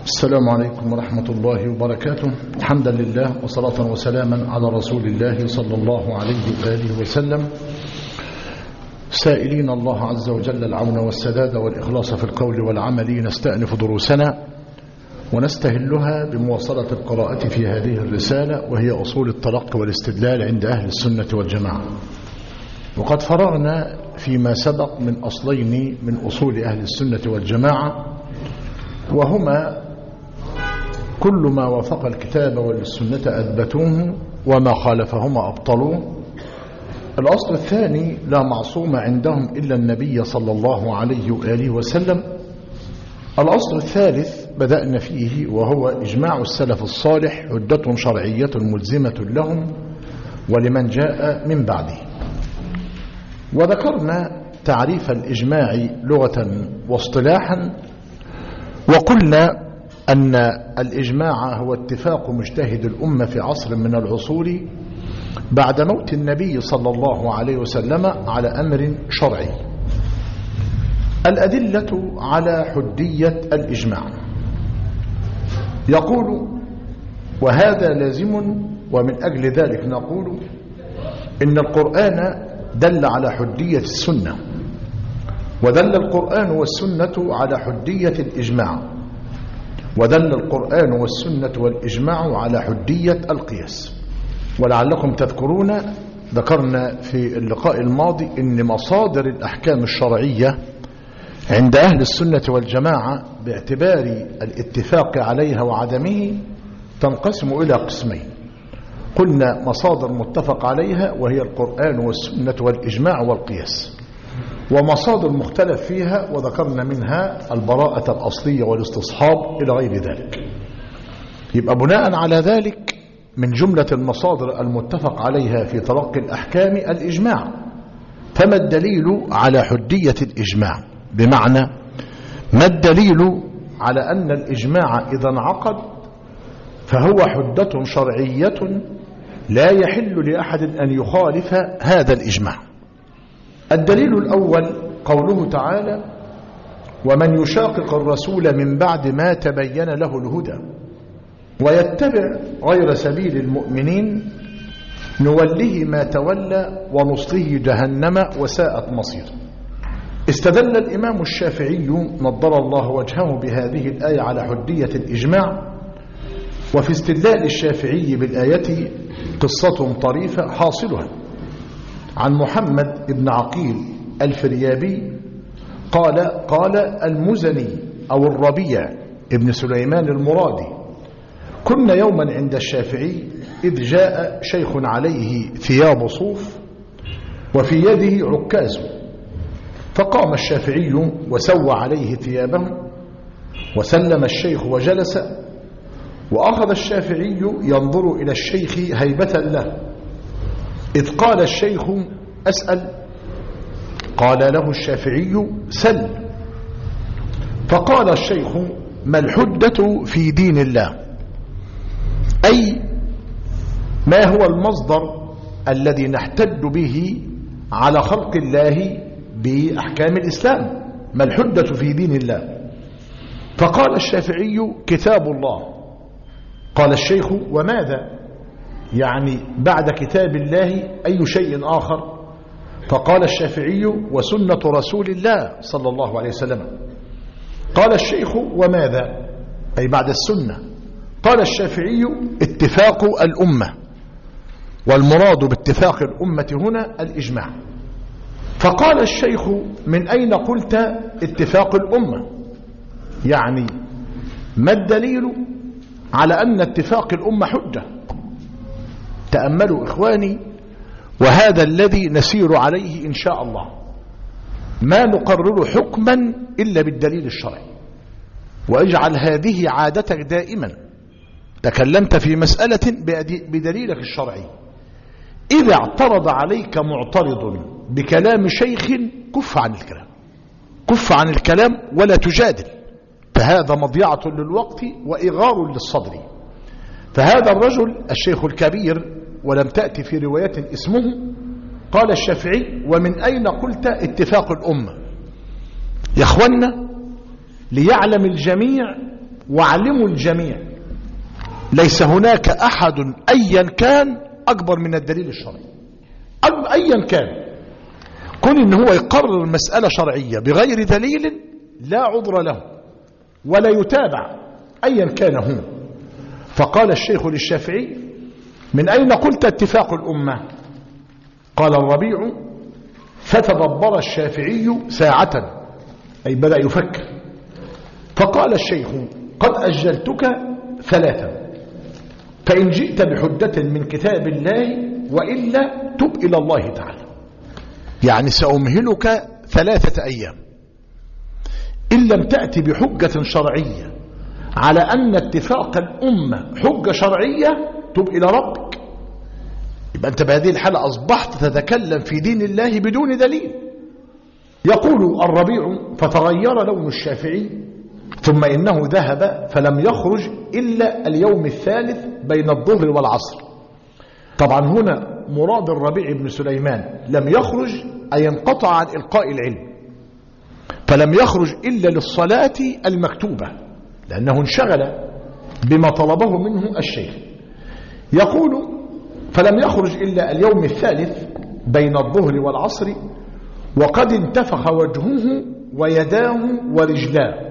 السلام عليكم ورحمة الله وبركاته. حمدا لله وصلاة وسلاما على رسول الله صلى الله عليه وآله وسلم، سائلين الله عز وجل العون والسداد والإخلاص في القول والعمل. نستأنف دروسنا ونستهلها بمواصلة القراءة في هذه الرسالة، وهي أصول التلقي والاستدلال عند أهل السنة والجماعة. وقد فرغنا فيما سبق من أصلين من أصول أهل السنة والجماعة، وهما كل ما وافق الكتاب والسنة أثبتوه، وما خالفهما أبطلوه. الأصل الثاني: لا معصوم عندهم إلا النبي صلى الله عليه وآله وسلم. الأصل الثالث بدأنا فيه، وهو إجماع السلف الصالح حجة شرعية ملزمة لهم ولمن جاء من بعده. وذكرنا تعريف الإجماع لغة واصطلاحا، وقلنا أن الإجماع هو اتفاق مجتهد الأمة في عصر من العصور بعد موت النبي صلى الله عليه وسلم على أمر شرعي. الأدلة على حجية الإجماع: يقول وهذا لازم، ومن أجل ذلك نقول إن القرآن دل على حجية السنة، ودل القرآن والسنة على حجية الإجماع، ودل القرآن والسنة والإجماع على حجية القياس. ولعلكم تذكرون ذكرنا في اللقاء الماضي إن مصادر الأحكام الشرعية عند أهل السنة والجماعة باعتبار الاتفاق عليها وعدمه تنقسم إلى قسمين. قلنا مصادر متفق عليها وهي القرآن والسنة والإجماع والقياس، ومصادر مختلف فيها وذكرنا منها البراءة الأصلية والاستصحاب إلى غير ذلك. يبقى بناء على ذلك من جملة المصادر المتفق عليها في تلقي الأحكام الإجماع. فما الدليل على حجية الإجماع؟ بمعنى ما الدليل على أن الإجماع إذا انعقد فهو حجة شرعية لا يحل لأحد أن يخالف هذا الإجماع؟ الدليل الأول قوله تعالى: ومن يشاقق الرسول من بعد ما تبين له الهدى ويتبع غير سبيل المؤمنين نوله ما تولى ونصله جهنم وساءت مصير. استدل الإمام الشافعي نضر الله وجهه بهذه الآية على حجية الإجماع. وفي استدلال الشافعي بالآية قصة طريفة حاصلها عن محمد بن عقيل الفريابي قال المزني أو الربيع ابن سليمان المرادي: كنا يوما عند الشافعي إذ جاء شيخ عليه ثياب صوف وفي يده عكاز، فقام الشافعي وسوى عليه ثيابه وسلم الشيخ وجلس، وأخذ الشافعي ينظر إلى الشيخ هيبة له، إذ قال الشيخ: أسأل. قال له الشافعي: سل. فقال الشيخ: ما الحجة في دين الله؟ أي ما هو المصدر الذي نحتج به على خلق الله بأحكام الإسلام؟ ما الحجة في دين الله؟ فقال الشافعي: كتاب الله. قال الشيخ: وماذا؟ يعني بعد كتاب الله أي شيء آخر؟ فقال الشافعي: وسنة رسول الله صلى الله عليه وسلم. قال الشيخ: وماذا؟ أي بعد السنة. قال الشافعي: اتفاق الأمة، والمراد باتفاق الأمة هنا الإجماع. فقال الشيخ: من أين قلت اتفاق الأمة؟ يعني ما الدليل على أن اتفاق الأمة حجة؟ تأملوا إخواني، وهذا الذي نسير عليه إن شاء الله. ما نقرر حكما إلا بالدليل الشرعي، واجعل هذه عادتك دائما. تكلمت في مسألة بدليلك الشرعي، إذا اعترض عليك معترض بكلام شيخ كف عن الكلام، كف عن الكلام ولا تجادل، فهذا مضيعة للوقت وإغار للصدر. فهذا الرجل الشيخ الكبير ولم تأتي في رواية اسمه قال الشافعي: ومن أين قلت اتفاق الأمة؟ يا أخوانا، ليعلم الجميع واعلموا الجميع ليس هناك أحد أيا كان أكبر من الدليل الشرعي. أيا كان، كون إن هو يقرر مسألة شرعية بغير دليل لا عذر له ولا يتابع أيا كان هو. فقال الشيخ للشافعي: من أين قلت اتفاق الأمة؟ قال الربيع: فتدبر الشافعي ساعة، أي بدأ يفكر، فقال الشيخ: قد أجلتك 3، فإن جئت بحجة من كتاب الله وإلا تب إلى الله تعالى. يعني سأمهلك 3 أيام، إن لم تأتي بحجة شرعية على أن اتفاق الأمة حجة شرعية تب إلى ربك. يبقى أنت بهذه الحالة أصبحت تتكلم في دين الله بدون دليل. يقول الربيع: فتغير لون الشافعي ثم إنه ذهب فلم يخرج إلا اليوم الثالث بين الظهر والعصر. طبعا هنا مراد الربيع بن سليمان لم يخرج أي ينقطع عن إلقاء العلم، فلم يخرج إلا للصلاة المكتوبة لأنه انشغل بما طلبه منه الشيخ. يقول: فلم يخرج إلا اليوم الثالث بين الظهر والعصر وقد انتفخ وجهه ويداه ورجلاه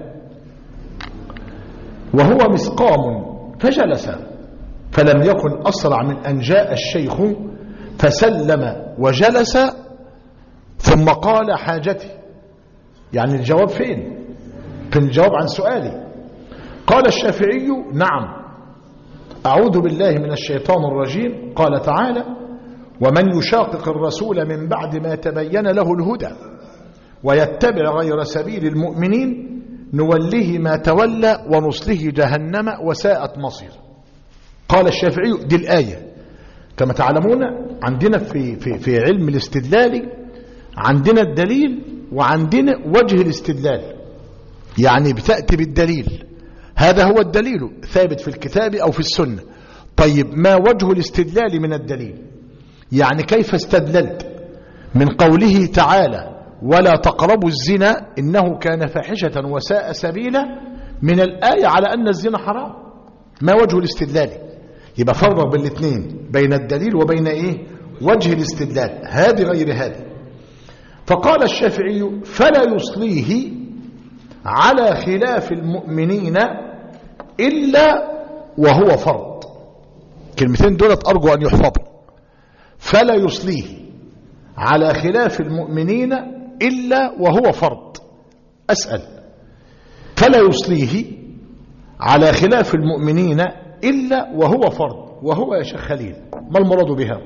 وهو مسقام، فجلس، فلم يكن أسرع من أن جاء الشيخ فسلم وجلس ثم قال: حاجتي. يعني الجواب فين؟ في الجواب عن سؤالي. قال الشافعي: نعم، أعوذ بالله من الشيطان الرجيم. قال تعالى: ومن يشاقق الرسول من بعد ما تبين له الهدى ويتبع غير سبيل المؤمنين نوله ما تولى ونصله جهنم وساءت مصير. قال الشافعي: دي الآية. كما تعلمون عندنا في علم الاستدلال عندنا الدليل وعندنا وجه الاستدلال. يعني بتأتي بالدليل، هذا هو الدليل ثابت في الكتاب أو في السنة. طيب ما وجه الاستدلال من الدليل؟ يعني كيف استدللت من قوله تعالى: ولا تقربوا الزنا إنه كان فاحشة وساء سبيلا، من الآية على أن الزنا حرام؟ ما وجه الاستدلال؟ يبقى فرق بين الاثنين، بين الدليل وبين إيه؟ وجه الاستدلال. هذه غير هذه. فقال الشافعي: فلا يصليه على خلاف المؤمنين إلا وهو فرض. كلمتين دولت أرجو أن يحفظوا. فلا يصليه على خلاف المؤمنين إلا وهو فرض. أسأل: فلا يصليه على خلاف المؤمنين إلا وهو فرض، وهو يا شيخ خليل ما المراد بها؟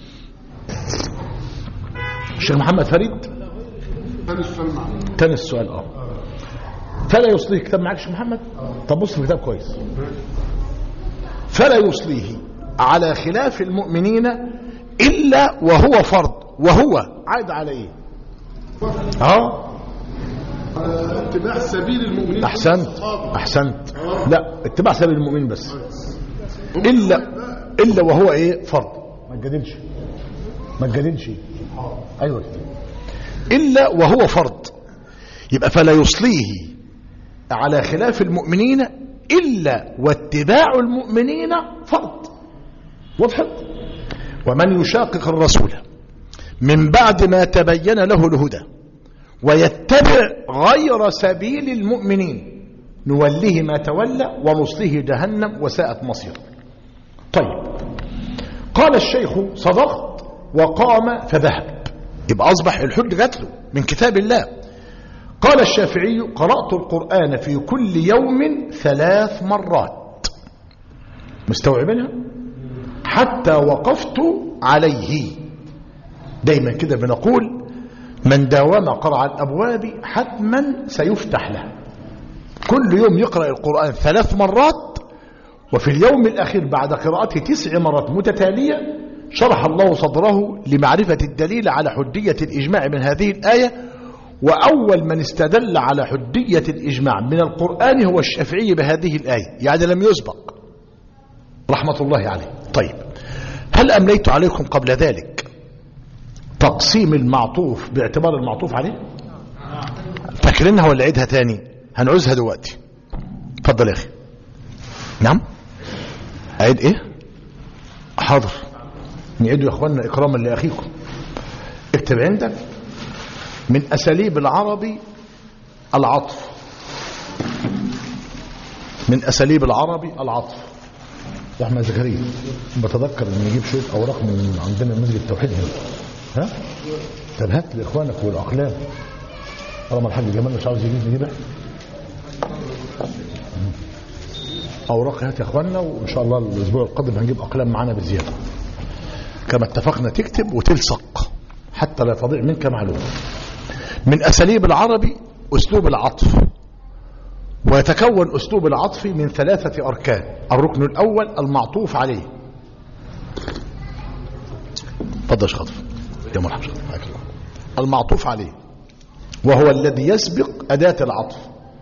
الشيخ محمد فريد تاني السؤال. فلا يصليه، كتاب معاك شيخ محمد؟ طب بص في الكتاب كويس. فلا يصليه على خلاف المؤمنين إلا وهو فرض، وهو عايد على إيه؟ اتباع سبيل المؤمنين. أحسنت. لا، اتباع سبيل المؤمنين بس. إلا وهو إيه؟ فرض. ما تجادلش. أيوة، إلا وهو فرض. يبقى فلا يصليه على خلاف المؤمنين إلا واتباع المؤمنين فرض. وضحت؟ ومن يشاقق الرسول من بعد ما تبين له الهدى ويتبع غير سبيل المؤمنين نوله ما تولى ونصله جهنم وساءت مصير. طيب، قال الشيخ: صدقت، وقام فذهب. يبقى أصبح الحج جات له من كتاب الله. قال الشافعي: قرأت القرآن في كل يوم 3 مرات. مستوعبينها؟ حتى وقفت عليه. دايما كده بنقول: من داوم قرع الأبواب حتما سيفتح له. كل يوم يقرأ القرآن 3 مرات، وفي اليوم الأخير بعد قراءته 9 مرات متتالية شرح الله صدره لمعرفة الدليل على حجية الإجماع من هذه الآية. وأول من استدل على حجية الإجماع من القرآن هو الشافعي بهذه الآية، يعني لم يسبق رحمة الله عليه. طيب، هل أمليت عليكم قبل ذلك تقسيم المعطوف باعتبار المعطوف عليه؟ فاكرينها ولا عيدها تاني؟ هنعوزها دلوقتي. اتفضل يا أخي. نعم أعيد إيه؟ حاضر، نعيدوا يا إخواننا إكراما لأخيكم. اكتب عندك من أساليب العربي العطف، من أساليب العربي العطف. يا أحمد زكريا بتذكر إن نجيب شوية أوراق من عندنا مسجد التوحيد هنا. ها؟ طب هات لإخوانك والأقلام. طالما الحاج جمال مش عاوز يجيب نجيبها. أوراق هات يا إخواننا، وإن شاء الله الأسبوع القادم هنجيب أقلام معانا بزيادة كما اتفقنا. تكتب وتلصق حتى لا تضيع منك معلومة. من أساليب العربي أسلوب العطف، ويتكون أسلوب العطف من 3 أركان. الركن الأول المعطوف عليه. تفضل يا خطف يا مرحبا. المعطوف عليه وهو الذي يسبق أداة العطف،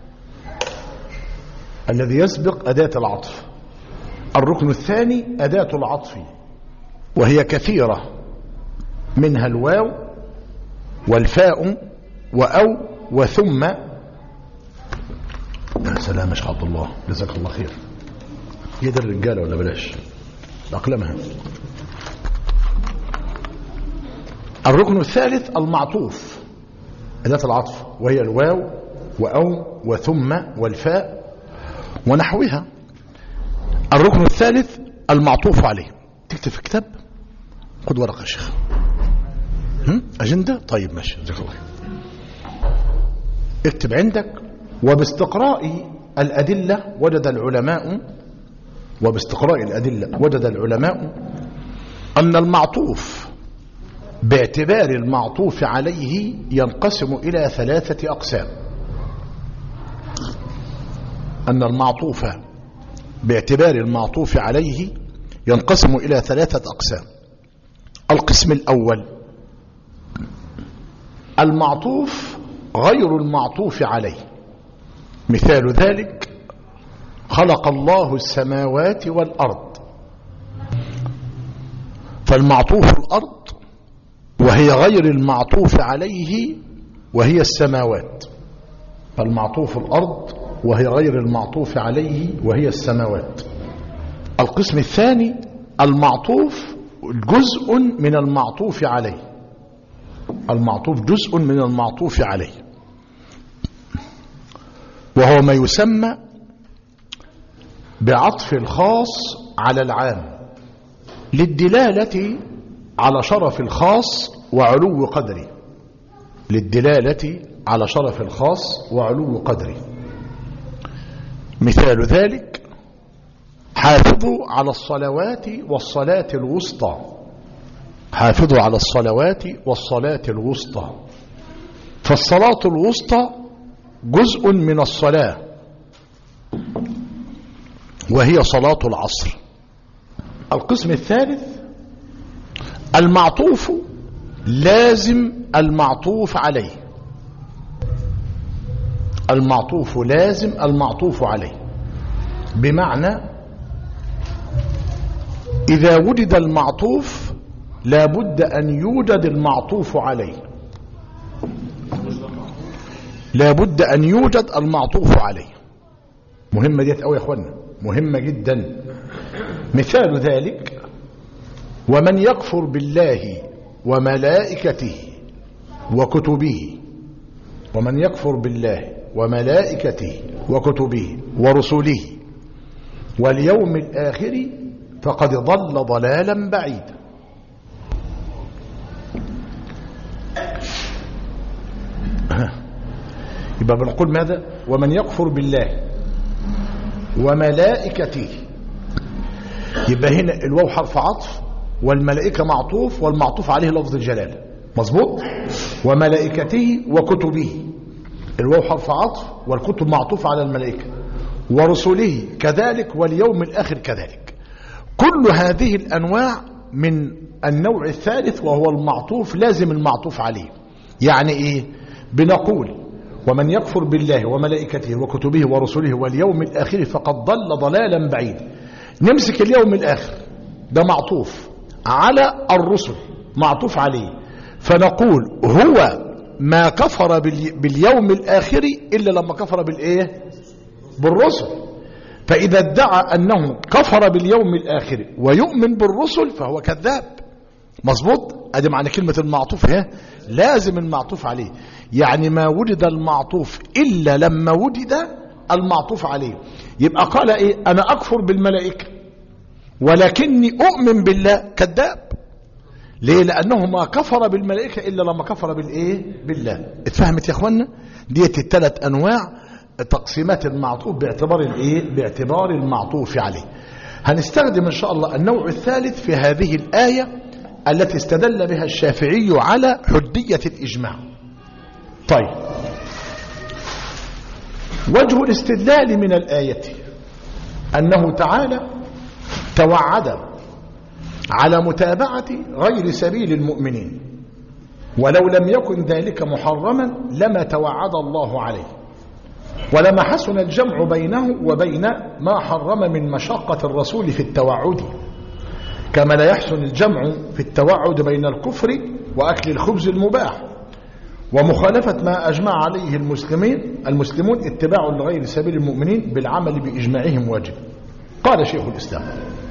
الذي يسبق أداة العطف. الركن الثاني أداة العطف، وهي كثيرة، منها الواو والفاء وأو وثم. يا سلام يا شيخ عبد الله، جزاك الله خير. هي ده الرجاله ولا بلاش اقلامها. الركن الثالث المعطوف، أداة العطف، وهي الواو وأو وثم والفاء ونحوها. الركن الثالث المعطوف عليه. تكتب في كتاب، خد ورقة يا شيخ. أجندة؟ طيب ماشي، جزاك الله خير. اكتب عندك: وباستقراء الأدلة وجد العلماء أن المعطوف باعتبار المعطوف عليه ينقسم إلى 3 أقسام. أن المعطوف باعتبار المعطوف عليه ينقسم إلى 3 أقسام. القسم الأول المعطوف غير المعطوف عليه. مثال ذلك: خلق الله السماوات والأرض. فالمعطوف الأرض وهي غير المعطوف عليه وهي السماوات. فالمعطوف الأرض وهي غير المعطوف عليه وهي السماوات. القسم الثاني المعطوف جزء من المعطوف عليه. المعطوف جزء من المعطوف عليه، وهو ما يسمى بعطف الخاص على العام للدلالة على شرف الخاص وعلو قدره. للدلالة على شرف الخاص وعلو قدره. مثال ذلك: حافظوا على الصلوات والصلاة الوسطى. حافظوا على الصلوات والصلاة الوسطى. فالصلاة الوسطى جزء من الصلاة، وهي صلاة العصر. القسم الثالث المعطوف لازم المعطوف عليه. المعطوف لازم المعطوف عليه، بمعنى إذا وجد المعطوف لابد أن يوجد المعطوف عليه. لابد أن يوجد المعطوف عليه. مهمة ديت أوي يا أخوانا، مهمة جدا. مثال ذلك: ومن يكفر بالله وملائكته وكتبه. ومن يكفر بالله وملائكته وكتبه ورسله واليوم الآخر فقد ضل ضلالا بعيدا. يبقى بنقول ماذا؟ ومن يكفر بالله وملائكته. يبقى هنا الواو حرف عطف، والملائكة معطوف، والمعطوف عليه لفظ الجلالة. مظبوط؟ وملائكته وكتبه، الواو حرف عطف والكتب معطوف على الملائكة، ورسله كذلك، واليوم الآخر كذلك. كل هذه الأنواع من النوع الثالث، وهو المعطوف لازم المعطوف عليه. يعني إيه؟ بنقول ومن يكفر بالله وملائكته وكتبه ورسله واليوم الآخر فقد ضل ضلالا بعيدا. نمسك اليوم الآخر، ده معطوف على الرسل، معطوف عليه، فنقول هو ما كفر باليوم الآخر إلا لما كفر بالإيه؟ بالرسل. فإذا ادعى أنه كفر باليوم الآخر ويؤمن بالرسل فهو كذاب. مظبوط؟ ادي معنى كلمة المعطوف هي لازم المعطوف عليه، يعني ما وجد المعطوف إلا لما وجد المعطوف عليه. يبقى قال ايه؟ انا اكفر بالملائكة ولكني اؤمن بالله، كذاب. ليه؟ لانه ما كفر بالملائكة الا لما كفر بالايه؟ بالله. اتفهمت يا اخوانا؟ ديت الثلاث انواع تقسيمات المعطوف باعتبار الايه؟ باعتبار المعطوف عليه. هنستخدم ان شاء الله النوع الثالث في هذه الآية التي استدل بها الشافعي على حجية الإجماع. طيب، وجه الاستدلال من الآية أنه تعالى توعد على متابعة غير سبيل المؤمنين، ولو لم يكن ذلك محرما لما توعد الله عليه، ولما حسن الجمع بينه وبين ما حرم من مشقة الرسول في التوعد، كما لا يحسن الجمع في التوعد بين الكفر وأكل الخبز المباح ومخالفة ما أجمع عليه المسلمون اتباع لغير سبيل المؤمنين بالعمل بإجماعهم واجب. قال شيخ الإسلام: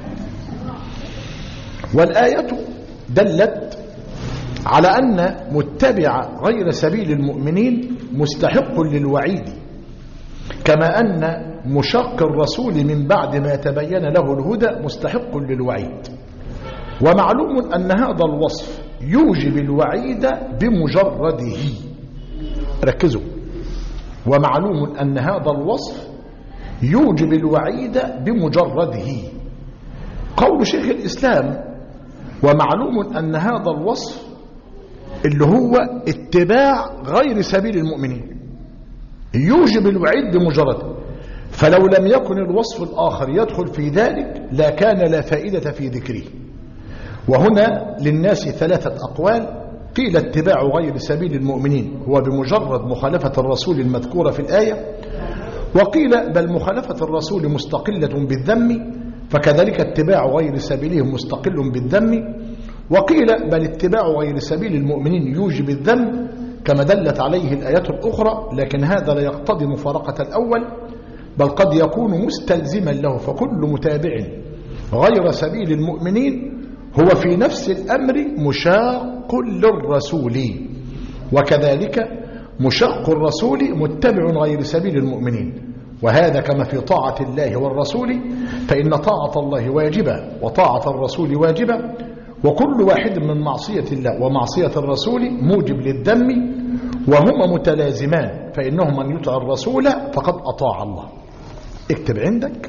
والآية دلت على أن متبع غير سبيل المؤمنين مستحق للوعيد، كما أن مشق الرسول من بعد ما تبين له الهدى مستحق للوعيد. ومعلوم أن هذا الوصف يوجب الوعيد بمجرده. ركزوا، ومعلوم أن هذا الوصف يوجب الوعيد بمجرده. قول شيخ الإسلام: ومعلوم أن هذا الوصف اللي هو اتباع غير سبيل المؤمنين يوجب الوعيد بمجرده، فلو لم يكن الوصف الآخر يدخل في ذلك لكان لا فائدة في ذكره. وهنا للناس ثلاثة أقوال: قيل اتباع غير سبيل المؤمنين هو بمجرد مخالفة الرسول المذكورة في الآية، وقيل بل مخالفة الرسول مستقلة بالذم فكذلك اتباع غير سبيلهم مستقل بالذم، وقيل بل اتباع غير سبيل المؤمنين يوجب الذم كما دلت عليه الآيات الأخرى، لكن هذا لا يقتضي مفارقة الأول، بل قد يكون مستلزما له، فكل متابع غير سبيل المؤمنين هو في نفس الأمر مشاق للرسول، وكذلك مشاق الرسول متبع غير سبيل المؤمنين. وهذا كما في طاعة الله والرسول، فإن طاعة الله واجبة وطاعة الرسول واجبة، وكل واحد من معصية الله ومعصية الرسول موجب للذم، وهما متلازمان، فإنه من يطع الرسول فقد أطاع الله. اكتب عندك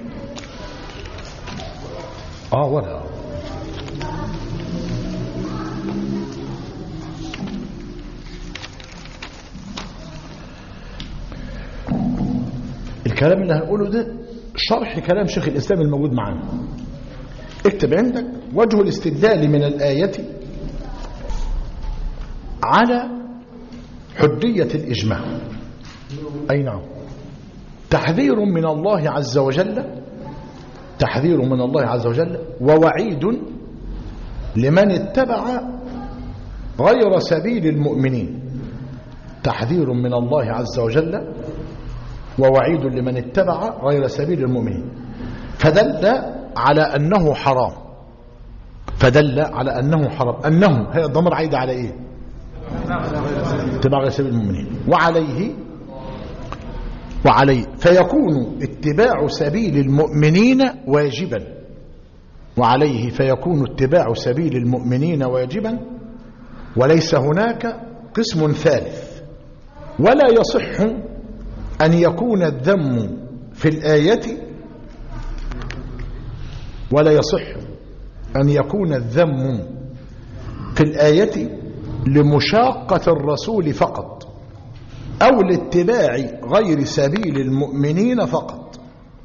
ولا الكلام اللي هنقوله ده شرح كلام شيخ الإسلام الموجود معنا. اكتب عندك: وجه الاستدلال من الآية على حجية الإجماع. أي نعم، تحذير من الله عز وجل، تحذير من الله عز وجل ووعيد لمن اتبع غير سبيل المؤمنين. تحذير من الله عز وجل ووعيد لمن اتبع غير سبيل المؤمنين، فدل على أنه حرام، فدل على أنه حرام. أنه هي الضمير عايد على إيه؟ اتباع غير سبيل المؤمنين. وعليه فيكون اتباع سبيل المؤمنين واجبا، وعليه فيكون اتباع سبيل المؤمنين واجبا، وليس هناك قسم ثالث. ولا يصح أن يكون الذم في الآية، ولا يصح أن يكون الذم في الآية لمشاقة الرسول فقط أو لاتباع غير سبيل المؤمنين فقط.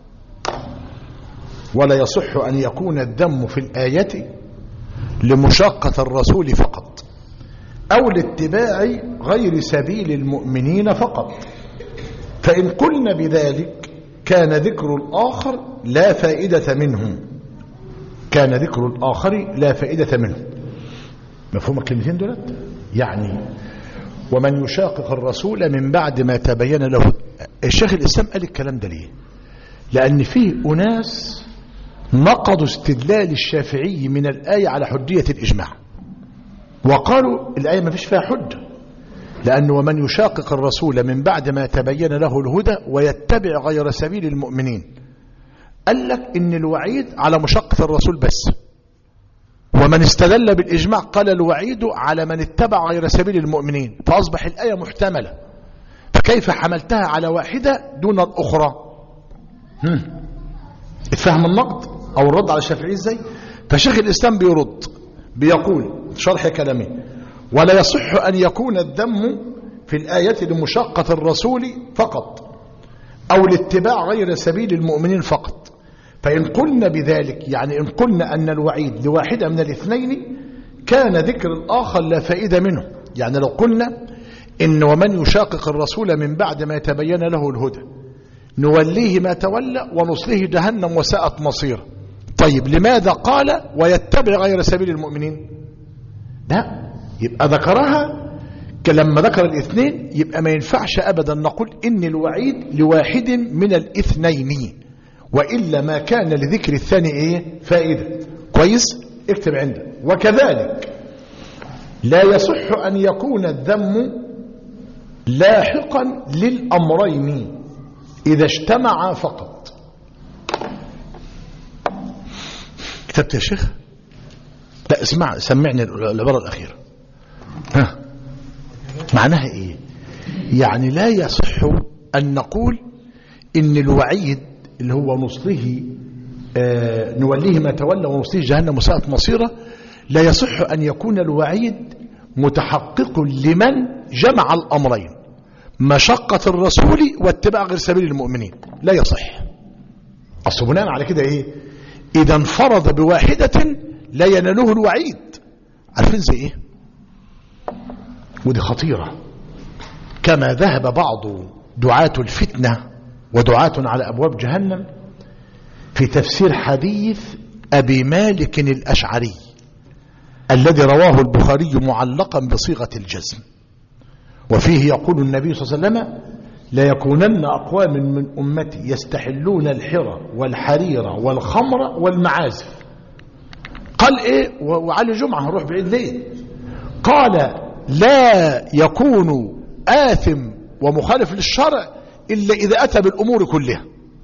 ولا يصح أن يكون الذم في الآية لمشاقة الرسول فقط أو لاتباع غير سبيل المؤمنين فقط، فإن قلنا بذلك كان ذكر الآخر لا فائدة منه، كان ذكر الآخر لا فائدة منه. مفهوم الكلمتين دولت؟ يعني ومن يشاقق الرسول من بعد ما تبين له. الشيخ الإسلام قال الكلام ده ليه؟ لأن فيه أناس نقضوا استدلال الشافعي من الآية على حجية الإجماع، وقالوا الآية ما فيش فيها حجة، لأن ومن يشاقق الرسول من بعد ما تبين له الهدى ويتبع غير سبيل المؤمنين، قال لك إن الوعيد على مشاقة الرسول بس، ومن استدل بالإجماع قال الوعيد على من اتبع غير سبيل المؤمنين، فأصبح الآية محتملة، فكيف حملتها على واحدة دون الأخرى؟ اتفهم النقد أو الرد على الشافعي ازاي؟ فشيخ الإسلام بيرد بيقول شرح كلامه: ولا يصح أن يكون الذم في الآية لمشاقة الرسول فقط أو لاتباع غير سبيل المؤمنين فقط، فإن قلنا بذلك يعني إن قلنا أن الوعيد لواحدة من الاثنين كان ذكر الآخر لا فائدة منه. يعني لو قلنا إن ومن يشاقق الرسول من بعد ما يتبين له الهدى نوليه ما تولى ونصله جهنم وساءت مصيره، طيب لماذا قال ويتبع غير سبيل المؤمنين؟ لا، يبقى ذكرها لما ذكر الاثنين، يبقى ما ينفعش أبدا نقول إن الوعيد لواحد من الاثنين، وإلا ما كان لذكر الثاني إيه فائدة. كويس؟ اكتب عندك: وكذلك لا يصح أن يكون الذم لاحقا للأمرين إذا اجتمعا فقط. كتبت يا شيخ؟ لا اسمع، سمعني العبارة الأخيرة. معناها إيه؟ يعني لا يصح أن نقول إن الوعيد اللي هو نصله نوليه ما تولى ونصله جهنم وساءت مصيره، لا يصح أن يكون الوعيد متحقق لمن جمع الأمرين: مشقة الرسول واتباع غير سبيل المؤمنين. لا يصح. أصل بناء على كده إيه؟ إذا انفرد بواحدة لا يناله الوعيد. عارفين زي إيه؟ ودي خطيرة. كما ذهب بعض دعاة الفتنة ودعاة على أبواب جهنم في تفسير حديث أبي مالك الأشعري الذي رواه البخاري معلقا بصيغة الجزم، وفيه يقول النبي صلى الله عليه وسلم: لا يكونن أقوام من أمتي يستحلون الحرى والحرير والخمر والمعازف. قال إيه؟ وعلي جمعة هنروح بعيد ليه؟ قال: لا يكون آثم ومخالف للشرع إلا إذا أتى بالأمور كلها،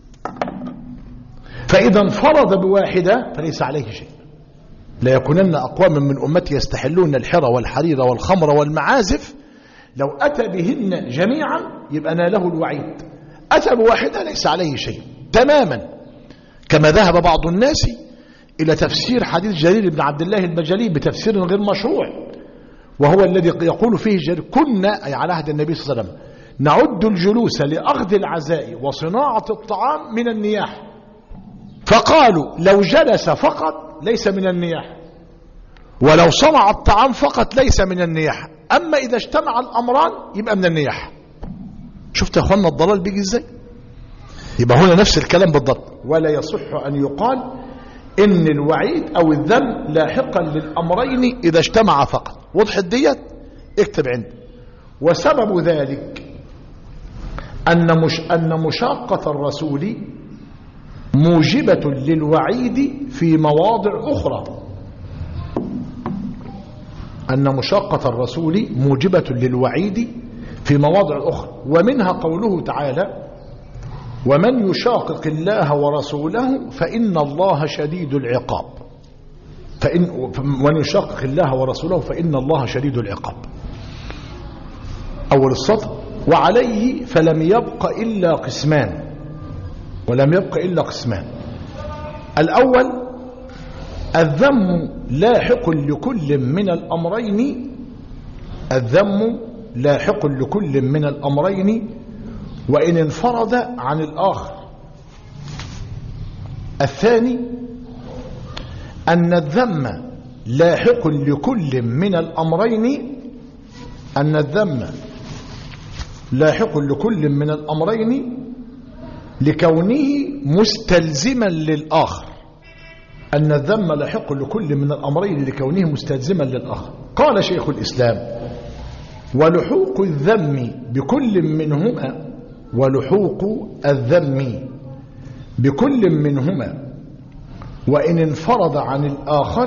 فإذا انفرد بواحدة فليس عليه شيء. لا يكونن أقوام من أمتي يستحلون الحرى والحرير والخمر والمعازف، لو أتى بهن جميعا يبقى ناله الوعيد، أتى بواحدة ليس عليه شيء تماما. كما ذهب بعض الناس إلى تفسير حديث جرير بن عبد الله البجلي بتفسير غير مشروع، وهو الذي يقول فيه جرير: كنا أي على عهد النبي صلى الله عليه وسلم نعد الجلوس لأخذ العزاء وصناعة الطعام من النياح، فقالوا لو جلس فقط ليس من النياح، ولو صنع الطعام فقط ليس من النياح، أما إذا اجتمع الأمران يبقى من النياح. شفت يا أخوانا الضلال بيجي إزاي؟ يبقى هنا نفس الكلام بالضبط. ولا يصح أن يقال إن الوعيد أو الذم لاحقا للأمرين إذا اجتمع فقط. وضحت ديت؟ اكتب عندي: وسبب ذلك أن مشاقة الرسول موجبة للوعيد في مواضع أخرى. أن مشاقة الرسول موجبة للوعيد في مواضع أخرى، ومنها قوله تعالى: ومن يشاقق الله ورسوله فإن الله شديد العقاب. ومن يشاقق الله ورسوله فإن الله شديد العقاب. أول السطر: وعليه فلم يبق إلا قسمان. ولم يبق إلا قسمان. الأول: الذم لاحق لكل من الأمرين. الذم لاحق لكل من الأمرين وإن انفرد عن الآخر. الثاني: أن الذم لاحق لكل من الأمرين. أن الذم لاحق لكل من الأمرين لكونه مستلزما للآخر. أن الذم لاحق لكل من الأمرين لكونه مستلزما للآخر. قال شيخ الإسلام: ولحوق الذم بكل منهما ولحوق الذم بكل منهما وإن انفرد عن الآخر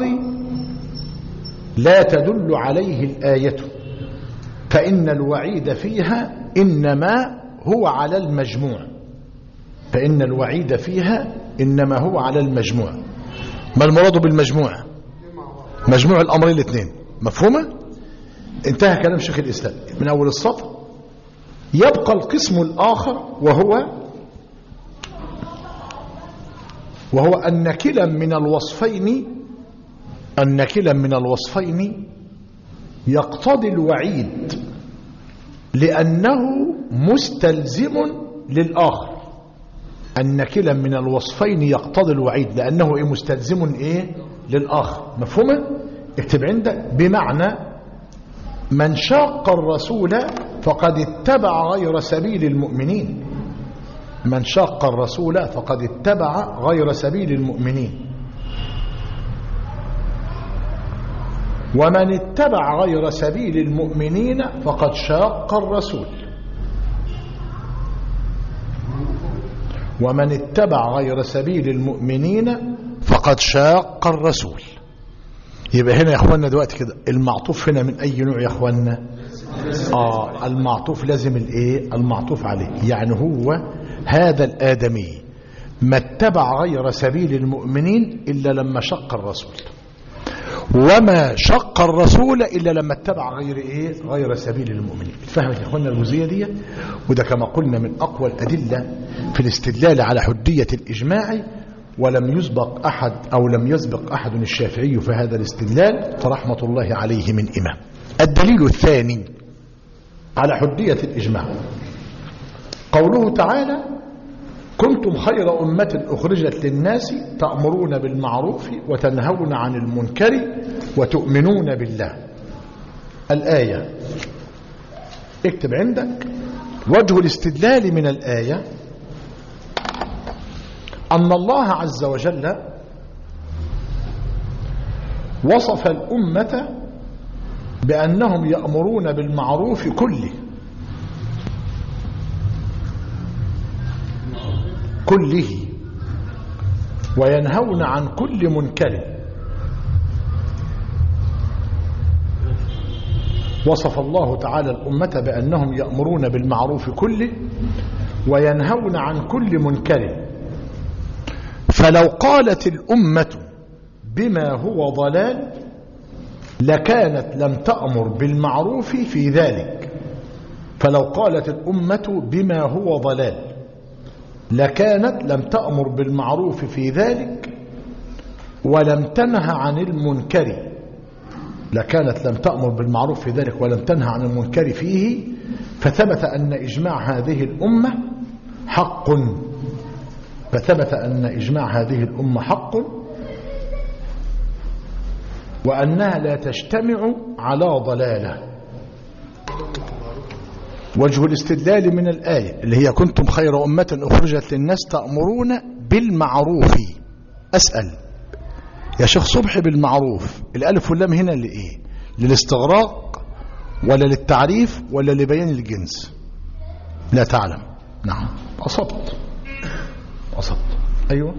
لا تدل عليه الآية، فإن الوعيد فيها إنما هو على المجموع. فإن الوعيد فيها إنما هو على المجموع. ما المراد بالمجموع؟ مجموع الأمرين الاثنين. مفهومة؟ انتهى كلام شيخ الإسلام من أول السطر. يبقى القسم الآخر وهو أن كلا من الوصفين يقتضي الوعيد لأنه مستلزم للآخر. أن كلا من الوصفين يقتضي الوعيد لأنه مستلزم للآخر. مفهومة؟ اكتب عندك. بمعنى من شاق الرسول فقد اتبع غير سبيل المؤمنين. من شاق الرسول فقد اتبع غير سبيل المؤمنين. ومن اتبع غير سبيل المؤمنين فقد شاق الرسول. ومن اتبع غير سبيل المؤمنين فقد شاق الرسول. يبقى هنا يا اخوانا دلوقتي كده المعطوف هنا من اي نوع يا اخوانا؟ المعطوف لازم المعطوف عليه. يعني هو هذا الآدمي ما اتبع غير سبيل المؤمنين إلا لما شق الرسول، وما شق الرسول إلا لما اتبع غير سبيل المؤمنين. فهمت يا اخوانا الجزئية دي؟ وده كما قلنا من أقوى الأدلة في الاستدلال على حجية الإجماع، ولم يسبق أحد أو لم يسبق أحد الشافعي في هذا الاستدلال فرحمة الله عليه من إمام. الدليل الثاني على حجية الإجماع قوله تعالى: كنتم خير أمة أخرجت للناس تأمرون بالمعروف وتنهون عن المنكر وتؤمنون بالله. الآية. اكتب عندك وجه الاستدلال من الآية أن الله عز وجل وصف الأمة بأنهم يأمرون بالمعروف كله وينهون عن كل منكر. وصف الله تعالى الأمة بأنهم يأمرون بالمعروف كله وينهون عن كل منكر. فلو قالت الأمة بما هو ضلال لكانت لم تأمر بالمعروف في ذلك. فلو قالت الأمة بما هو ضلال لكانت لم تأمر بالمعروف في ذلك ولم تنهى عن المنكر. لكانت لم تأمر بالمعروف في ذلك ولم تنهى عن المنكر فيه. فثبت أن إجماع هذه الأمة حق. فثبت أن إجماع هذه الأمة حق وأنها لا تجتمع على ضلالة. وجه الاستدلال من الآية اللي هي كنتم خير أمة أخرجت للناس تأمرون بالمعروف. أسأل يا شيخ صبحي بالمعروف الألف واللام هنا لإيه؟ للاستغراق ولا للتعريف ولا لبيان الجنس؟ لا تعلم. نعم أصبت. أيوة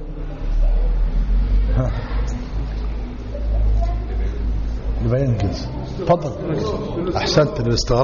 لبيان الجنس. تفضل. أحسنت.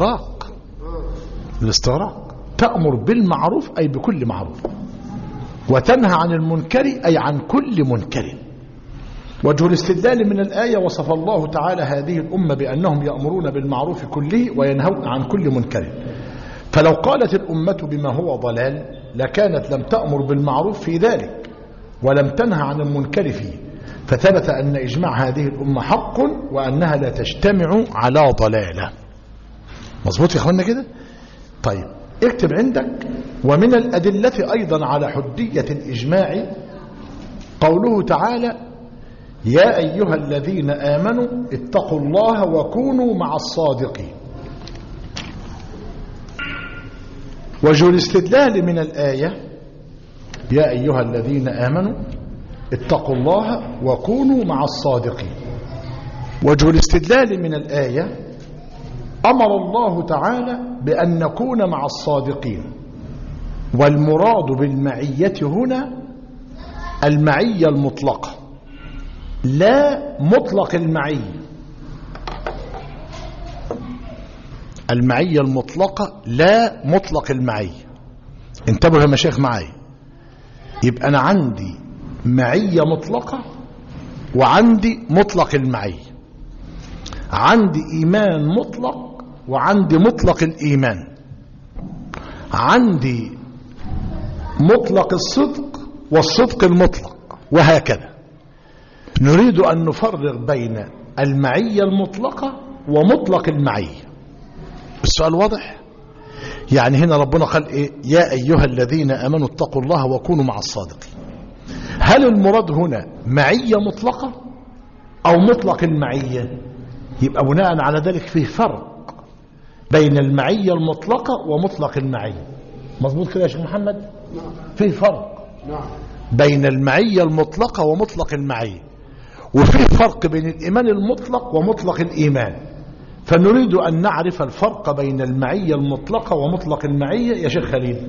للاستغراق. تأمر بالمعروف أي بكل معروف وتنهى عن المنكر أي عن كل منكر. وجه الاستدلال من الآية وصف الله تعالى هذه الأمة بأنهم يأمرون بالمعروف كله وينهون عن كل منكر. فلو قالت الأمة بما هو ضلال لكانت لم تأمر بالمعروف في ذلك ولم تنهى عن المنكر فيه. فثبت أن إجماع هذه الأمة حق وأنها لا تجتمع على ضلالة. مظبوط يا أخوانا كده؟ طيب اكتب عندك ومن الأدلة أيضا على حجية الإجماع قوله تعالى: يا أيها الذين آمنوا اتقوا الله وكونوا مع الصادقين. وجه الاستدلال من الآية: يا أيها الذين آمنوا اتقوا الله وكونوا مع الصادقين. وجه الاستدلال من الآية: أمر الله تعالى بأن نكون مع الصادقين. والمراد بالمعية هنا المعية المطلقة لا مطلق المعية. المعية المطلقة لا مطلق المعية. انتبهوا يا مشايخ معايا. يبقى أنا عندي معية مطلقة وعندي مطلق المعية. عندي إيمان مطلق وعندي مطلق الإيمان. عندي مطلق الصدق والصدق المطلق، وهكذا. نريد أن نفرق بين المعية المطلقة ومطلق المعية. السؤال واضح؟ يعني هنا ربنا قال إيه؟ يا أيها الذين آمنوا اتقوا الله وكونوا مع الصادقين. هل المراد هنا معية مطلقة أو مطلق المعية؟ يبقى بناء على ذلك فيه فرق بين المعية المطلقة ومطلق المعية. مظبوط كده يا شيخ محمد؟ فيه فرق بين المعية المطلقة ومطلق المعية، وفيه فرق بين الإيمان المطلق ومطلق الإيمان. فنريد أن نعرف الفرق بين المعية المطلقة ومطلق المعية يا شيخ خليل.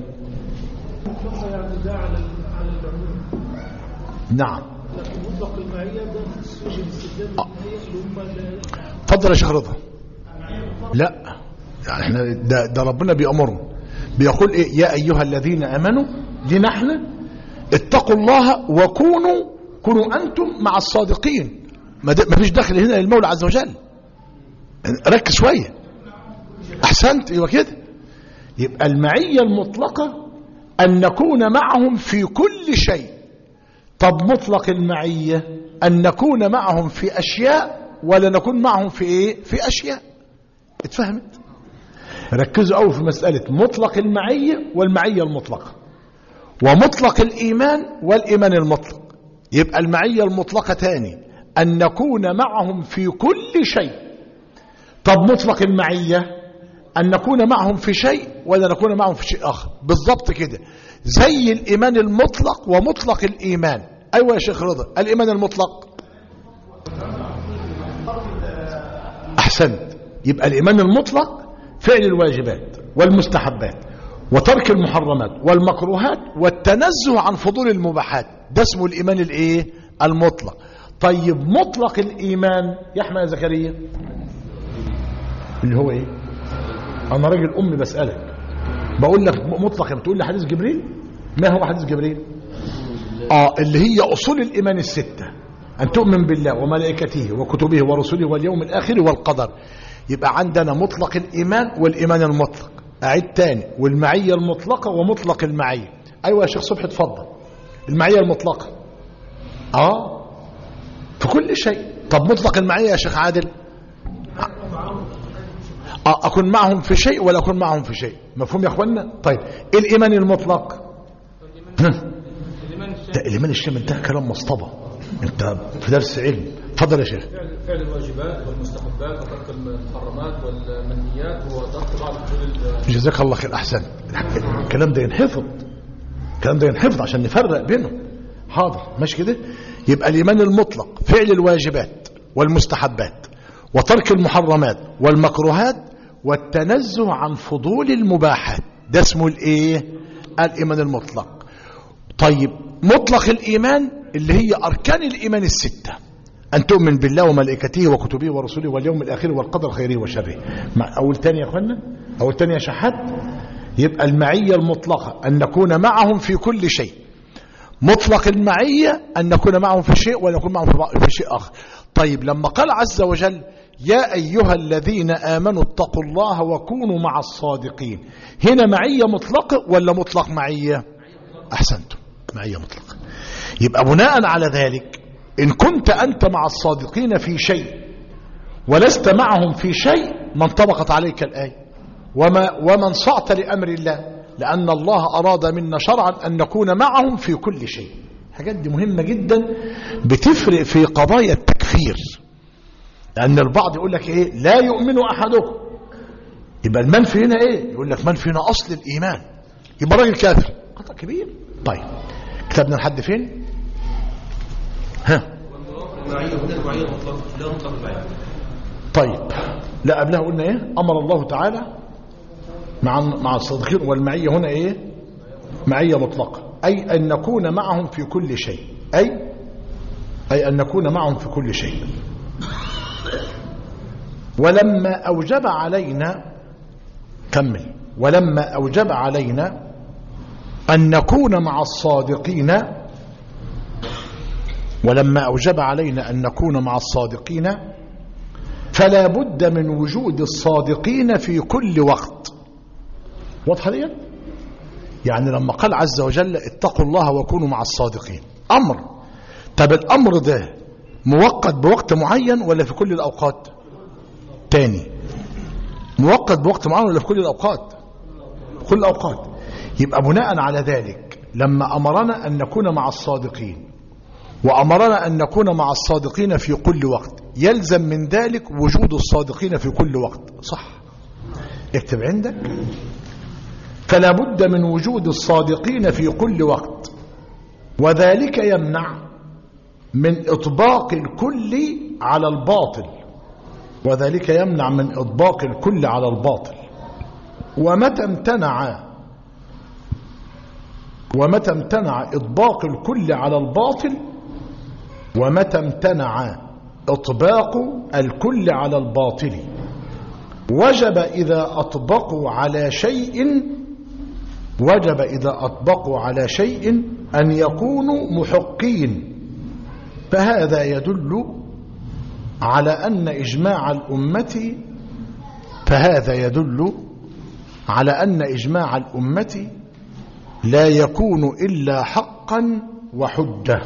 نعم. مطلق المعية ده سجن استخدام المعية اللي هم تفضل يا شيخ رضا. لا يعني احنا ده ربنا بيأمرنا بيقول ايه؟ يا ايها الذين امنوا، دي نحن اتقوا الله وكونوا انتم مع الصادقين. ما فيش دخل هنا للمولى عز وجل. ركز شويه. احسنت. ايوه كده. يبقى المعيه المطلقه ان نكون معهم في كل شيء. طب مطلق المعيه ان نكون معهم في اشياء ولا نكون معهم في ايه؟ في اشياء. اتفهمت؟ ركزوا قوي في مسألة مطلق المعية والمعية المطلقة، ومطلق الإيمان والإيمان المطلق. يبقى المعية المطلقة تاني أن نكون معهم في كل شيء. طب مطلق المعية أن نكون معهم في شيء ولا نكون معهم في شيء آخر. بالضبط كده زي الإيمان المطلق ومطلق الإيمان. أيوة يا شيخ رضا. الإيمان المطلق أحسنت. يبقى الإيمان المطلق فعل الواجبات والمستحبات وترك المحرمات والمكروهات والتنزه عن فضول المباحات. ده اسمه الإيمان الايه؟ المطلق. طيب مطلق الإيمان يا أحمد يا زكريا اللي هو ايه؟ أنا راجل أمي بسألك بقول لك مطلق. بتقول لي حديث جبريل. ما هو حديث جبريل؟ اللي هي أصول الإيمان الستة: أن تؤمن بالله وملائكته وكتبه ورسله واليوم الآخر والقدر. يبقى عندنا مطلق الإيمان والإيمان المطلق. أعيد تاني: والمعية المطلقة ومطلق المعية. أيوة يا شيخ صبحي اتفضل. المعية المطلقة في كل شيء. طب مطلق المعية يا شيخ عادل؟ أكون معهم في شيء ولا أكون معهم في شيء. مفهوم يا أخوانا؟ طيب الإيمان المطلق ده الإيمان الشامل. ده كلام مصطبة. أنت في درس علم. اتفضل يا شيخ. فعل الواجبات والمستحبات وترك المحرمات والمنهيات وترك بعض الحدود. جزاك الله خير. أحسن. الكلام ده ينحفظ. الكلام ده ينحفظ عشان نفرق بينهم. حاضر ماشي كده. يبقى الإيمان المطلق فعل الواجبات والمستحبات وترك المحرمات والمكروهات والتنزه عن فضول المباحات. ده اسمه الايه؟ الإيمان المطلق. طيب مطلق الإيمان اللي هي أركان الإيمان الستة: أن تؤمن بالله وملائكته وكتبه ورسله واليوم الآخر والقدر خيره وشره. أول تاني يا أخوانا، أول تاني يا شحات. يبقى المعية المطلقة أن نكون معهم في كل شيء. مطلق المعية أن نكون معهم في شيء ولا نكون معهم في شيء آخر. طيب لما قال عز وجل يا أيها الذين آمنوا اتقوا الله وكونوا مع الصادقين، هنا معية مطلقة ولا مطلق معية؟ أحسنتم، معية مطلقة. يبقى بناء على ذلك إن كنت أنت مع الصادقين في شيء ولست معهم في شيء ما انطبقت عليك الآية وما انصعت لأمر الله، لأن الله أراد منا شرعا أن نكون معهم في كل شيء. حاجات دي مهمة جدا بتفرق في قضايا التكفير. لأن البعض يقول لك إيه؟ لا يؤمن أحدكم. يبقى المنفي هنا إيه؟ يقول لك منفي هنا أصل الإيمان، يبقى راجل كافر. خطأ كبير. طيب كتبنا لحد فين؟ طيب لا قبلها قلنا ايه؟ امر الله تعالى مع الصادقين، والمعيه هنا ايه؟ معيه مطلقه، اي ان نكون معهم في كل شيء. أي أن نكون معهم في كل شيء. ولما أوجب علينا ولما أوجب علينا أن نكون مع الصادقين، فلا بد من وجود الصادقين في كل وقت. واضح دي؟ يعني لما قال عز وجل اتقوا الله وكونوا مع الصادقين، أمر. طب الأمر ده موقت بوقت معين ولا في كل الأوقات؟ تاني، موقت بوقت معين ولا في كل الأوقات؟ كل الأوقات. يبقى بناء على ذلك لما أمرنا أن نكون مع الصادقين وأمرنا أن نكون مع الصادقين في كل وقت، يلزم من ذلك وجود الصادقين في كل وقت. صح؟ اكتب عندك: فلا بد من وجود الصادقين في كل وقت، وذلك يمنع من إطباق الكل على الباطل، ومتى امتنع إطباق الكل على الباطل، وجب إذا أطبقوا على شيء أن يكونوا محقين. فهذا يدل على أن إجماع الأمة لا يكون إلا حقا وحجة.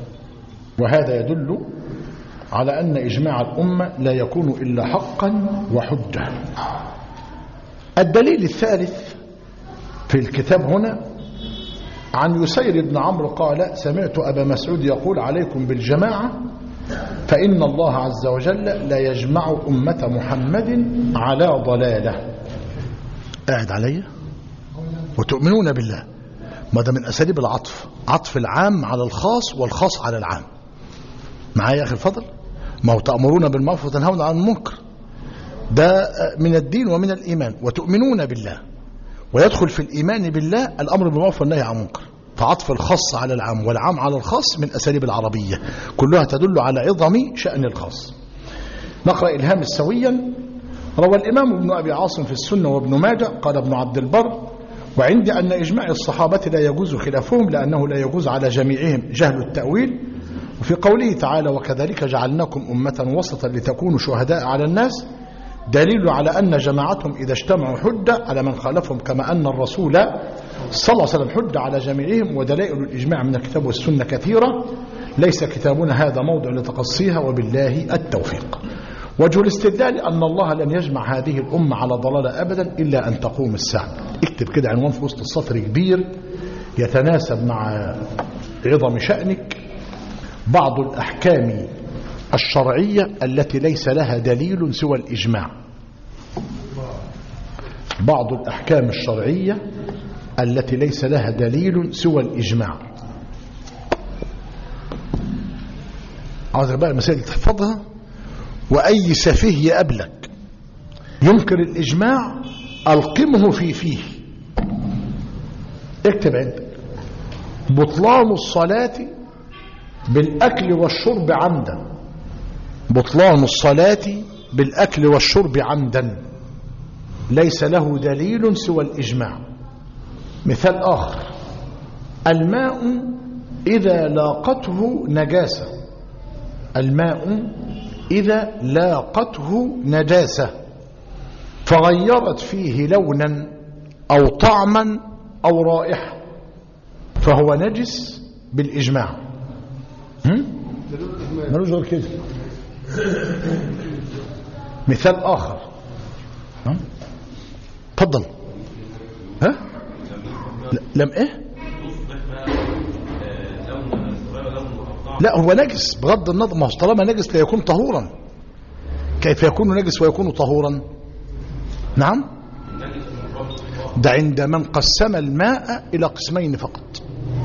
الدليل الثالث في الكتاب هنا عن يسير بن عمرو قال: سمعت أبا مسعود يقول: عليكم بالجماعة فإن الله عز وجل لا يجمع أمة محمد على ضلالة. قاعد علي وتؤمنون بالله، ما ده من أساليب العطف، عطف العام على الخاص والخاص على العام. معايا يا أخي الفضل؟ ما هو تأمرون بالمعروف وتنهون عن المنكر، ده من الدين ومن الإيمان. وتؤمنون بالله، ويدخل في الإيمان بالله الأمر بالمعروف والنهي عن المنكر. فعطف الخاص على العام والعام على الخاص من أساليب العربية، كلها تدل على عظم شأن الخاص. نقرأ إلهام السويا. روى الإمام ابن أبي عاصم في السنة وابن ماجه قال ابن عبد البر: وعندي أن إجماع الصحابة لا يجوز خلافهم، لأنه لا يجوز على جميعهم جهل التأويل. وفي قوله تعالى: وكذلك جعلناكم أمة وسطا لتكونوا شهداء على الناس، دليل على أن جماعتهم إذا اجتمعوا حجة على من خالفهم، كما أن الرسول صلى الله عليه وسلم حجة على جميعهم. ودلائل الإجماع من الكتاب والسنة كثيرة، ليس كتابنا هذا موضع لتقصيها، وبالله التوفيق. وجه الاستدلال أن الله لن يجمع هذه الأمة على ضلالة أبدا إلا أن تقوم الساعة. اكتب كده عنوان في وسط السطر كبير يتناسب مع عظم شأنك: بعض الأحكام الشرعية التي ليس لها دليل سوى الإجماع. بعض الأحكام الشرعية التي ليس لها دليل سوى الإجماع. عاوز بقى المسائل تحفظها. وأي سفيه يقابلك ينكر الإجماع ألقمه في فيه. اكتب عندك: بطلان الصلاة بالأكل والشرب عمدا. بطلان الصلاة بالأكل والشرب عمدا ليس له دليل سوى الإجماع. مثال آخر: الماء إذا لاقته نجاسة. الماء إذا لاقته نجاسة فغيرت فيه لونا أو طعما أو رائحة فهو نجس بالإجماع. ملوش غير كده. مثال آخر. تفضل. ها؟ لم إيه؟ لا، هو نجس بغض النظر. ما هو طالما نجس لا يكون طهورا. كيف يكون نجس ويكون طهورا؟ نعم، ده عند من قسم الماء إلى قسمين فقط.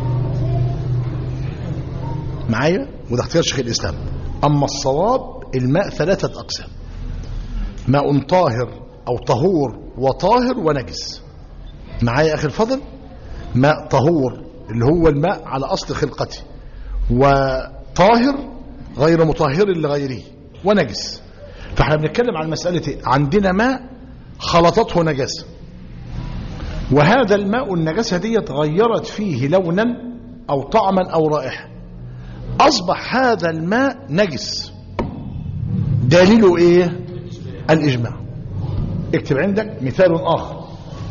معايا؟ وده اختيار شيخ الإسلام. أما الصواب الماء 3 أقسام: ماء طاهر أو طهور وطاهر ونجس. معايا يا أخي الفضل؟ ماء طهور اللي هو الماء على أصل خلقته، وطاهر غير مطهر لغيره ونجس. فاحنا بنتكلم عن مسألة عندنا ماء خلطته نجاسة، وهذا الماء النجاسة دي غيرت فيه لونا أو طعما أو رائحة، أصبح هذا الماء نجس. دليله إيه؟ الإجماع. اكتب عندك مثال آخر.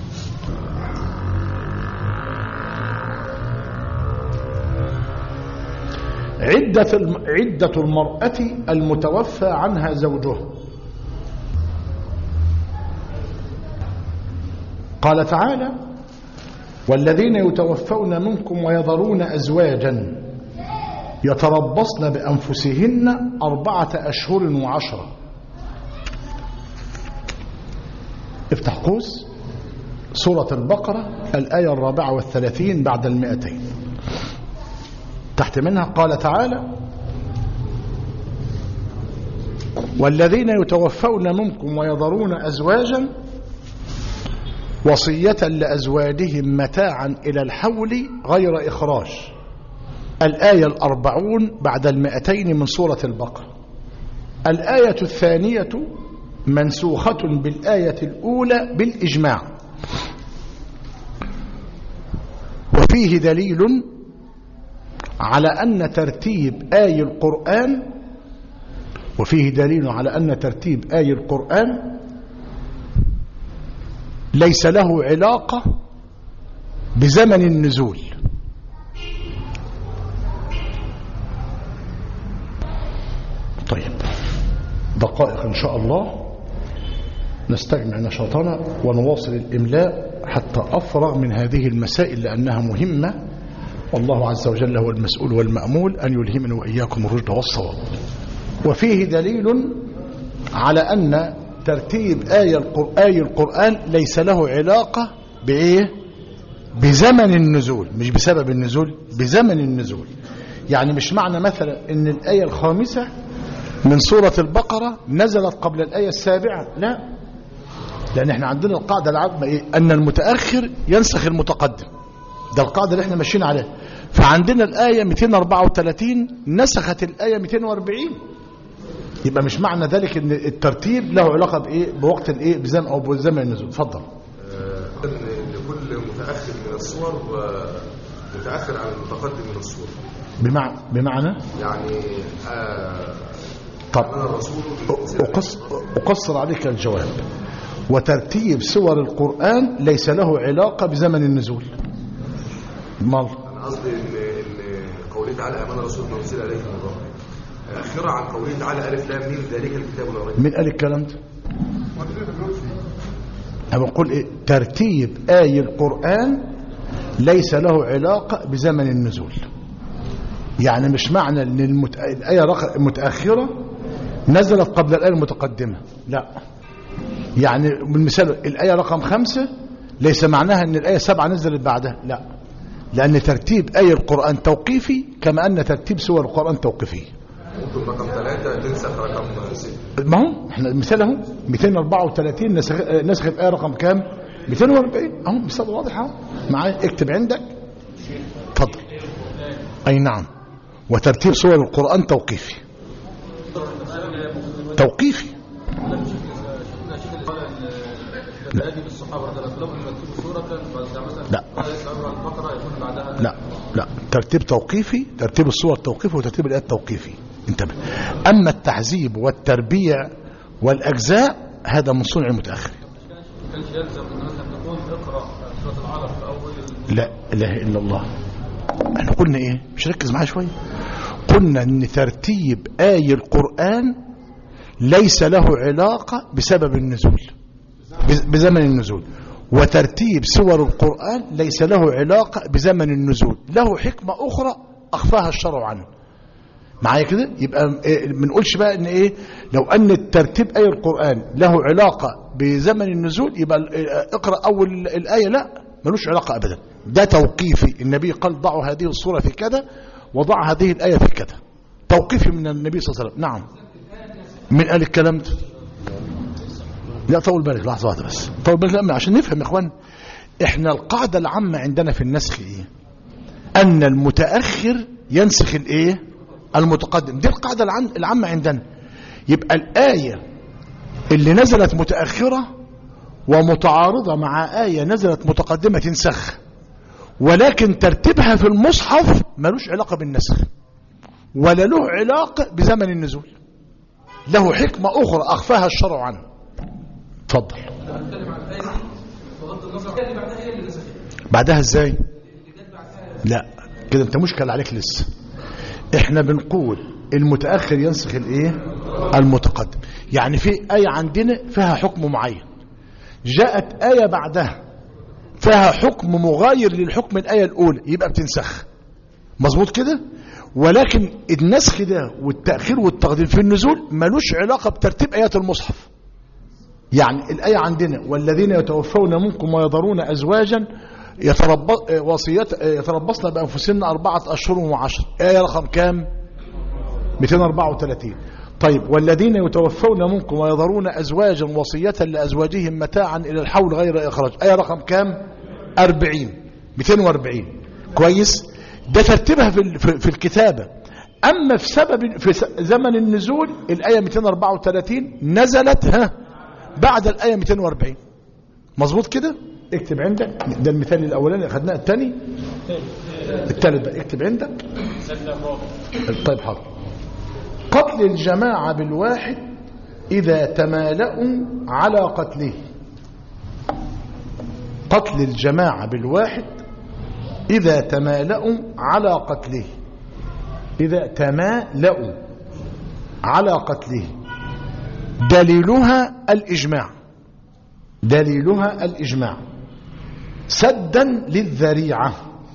عدة المرأة المتوفى عنها زوجها. قال تعالى: والذين يتوفون منكم ويذرون أزواجا يتربصن بأنفسهن 4 أشهر و10. افتح قوس سورة البقرة الآية 34 بعد 200. تحت منها قال تعالى: والذين يتوفون منكم ويذرون أزواجا وصية لأزواجهم متاعا إلى الحول غير إخراج. الآية 40 بعد 200 من سورة البقرة. الآية الثانية منسوخة بالآية الأولى بالإجماع، وفيه دليل على أن ترتيب آي القرآن ليس له علاقة بزمن النزول. طيب، دقائق إن شاء الله نستجمع نشاطنا ونواصل الإملاء حتى أفرغ من هذه المسائل لأنها مهمة، والله عز وجل هو المسؤول والمأمول أن يلهمنا وإياكم الرشد والصواب. وفيه دليل على أن ترتيب آي القرآن ليس له علاقة بإيه؟ بزمن النزول، مش بسبب النزول، بزمن النزول. يعني مش معنى مثلا أن الآية 5 من سورة البقرة نزلت قبل الآية 7، لا، لأن احنا عندنا القاعدة العامة إيه؟ أن المتأخر ينسخ المتقدم. ده القاعدة اللي احنا ماشيين عليها. فعندنا الآية 234 نسخت الآية 240. يبقى مش معنى ذلك ان الترتيب له علاقة بإيه؟ بوقت الإيه؟ بزمن أو بزمن النزول. اتفضل. لكل متأخر من الصور متأخر عن المتقدم من الصور. بمعنى يعني طب أقصر عليك الجواب. وترتيب سور القرآن ليس له علاقة بزمن النزول. أنا قصدي إن قوله تعالى آمن الرسول بما أنزل إليه من ربه أخيرا عن قوله تعالى ألف لام ميم ذلك الكتاب لا ريب. من قال الكلام ده؟ أنا بقول إيه؟ ترتيب آي القرآن ليس له علاقة بزمن النزول. يعني مش معنى ان الآية متأخرة نزلت قبل الآية المتقدمة، لا. يعني بالمثال الآية رقم 5 ليس معناها ان الآية 7 نزلت بعدها، لا، لأن ترتيب آية القرآن توقيفي كما أن ترتيب سور القرآن توقيفي. ممكن رقم 3 تنسخ رقم 6. ما هو احنا المثال اهو 234 نسخت آية رقم كام؟ 240 اهو، مثال واضح اهو معايا. اكتب عندك. اتفضل. أي نعم. وترتيب سور القرآن توقيفي. لا ترتيب توقيفي، ترتيب السور توقيفي وترتيب الآيات توقيفي. انتبه. أما التحزيب والتربيع والأجزاء هذا من صنع المتأخر. لا إله إلا الله. احنا قلنا ايه؟ مش ركز معايا شوية. قلنا ان ترتيب آي القرآن ليس له علاقة بسبب النزول، بزمن النزول. وترتيب سور القرآن ليس له علاقة بزمن النزول، له حكمة أخرى أخفاها الشرع عنه. معايا كده؟ يبقى ما نقولش بقى ان ايه لو ان الترتيب آي القرآن له علاقة بزمن النزول يبقى اقرأ أول الآية، لا، ملوش علاقة أبدا. ده توقيفي. النبي قال ضعوا هذه الصورة في كذا وضع هذه الآية في كذا. توقيفي من النبي صلى الله عليه وسلم. نعم. من قال الكلام ده؟ لا، طول بالك لحظة واحدة بس، طول بالك عشان نفهم يا اخوان. احنا القاعدة العامة عندنا في النسخ ايه؟ أن المتأخر ينسخ الايه المتقدم. دي القاعدة العامة عندنا. يبقى الآية اللي نزلت متأخرة ومتعارضة مع آية نزلت متقدمة تنسخ، ولكن ترتيبها في المصحف ملوش علاقة بالنسخ ولا له علاقة بزمن النزول، له حكمة أخرى أخفاها الشرع عنه. تفضل. بعدها ازاي؟ لا كده انت مشكل عليك لسه. احنا بنقول المتأخر ينسخ الايه المتقدم. يعني في آية عندنا فيها حكم معين، جاءت آية بعدها فيها حكم مغاير للحكم الآية الأولى، يبقى بتنسخ. مظبوط كده؟ ولكن النسخ ده والتأخير والتقديم في النزول ملوش علاقة بترتيب آيات المصحف. يعني الآية عندنا والذين يتوفون منكم ويذرون أزواجا يتربصن بأنفسهن 4 أشهر و10. آية رقم كام؟ 234. طيب والذين يتوفون منكم ويذرون أزواجا وصية لأزواجهم متاعا إلى الحول غير إخراج. آية رقم كام؟ 40. 240. كويس؟ ده ترتيبها في الكتابة. أما في زمن النزول الآية 234 نزلت بعد الآية 240. مظبوط كده؟ اكتب عندك. ده المثال الأولاني أخذناه. الثاني الثالث ده اكتب عندك. طيب حاضر. قتل الجماعة بالواحد إذا تمالأوا على قتله. قتل الجماعة بالواحد إذا تمالأوا على قتله. إذا تمالأوا على قتله. دليلها الإجماع. دليلها الإجماع سدا للذريعة.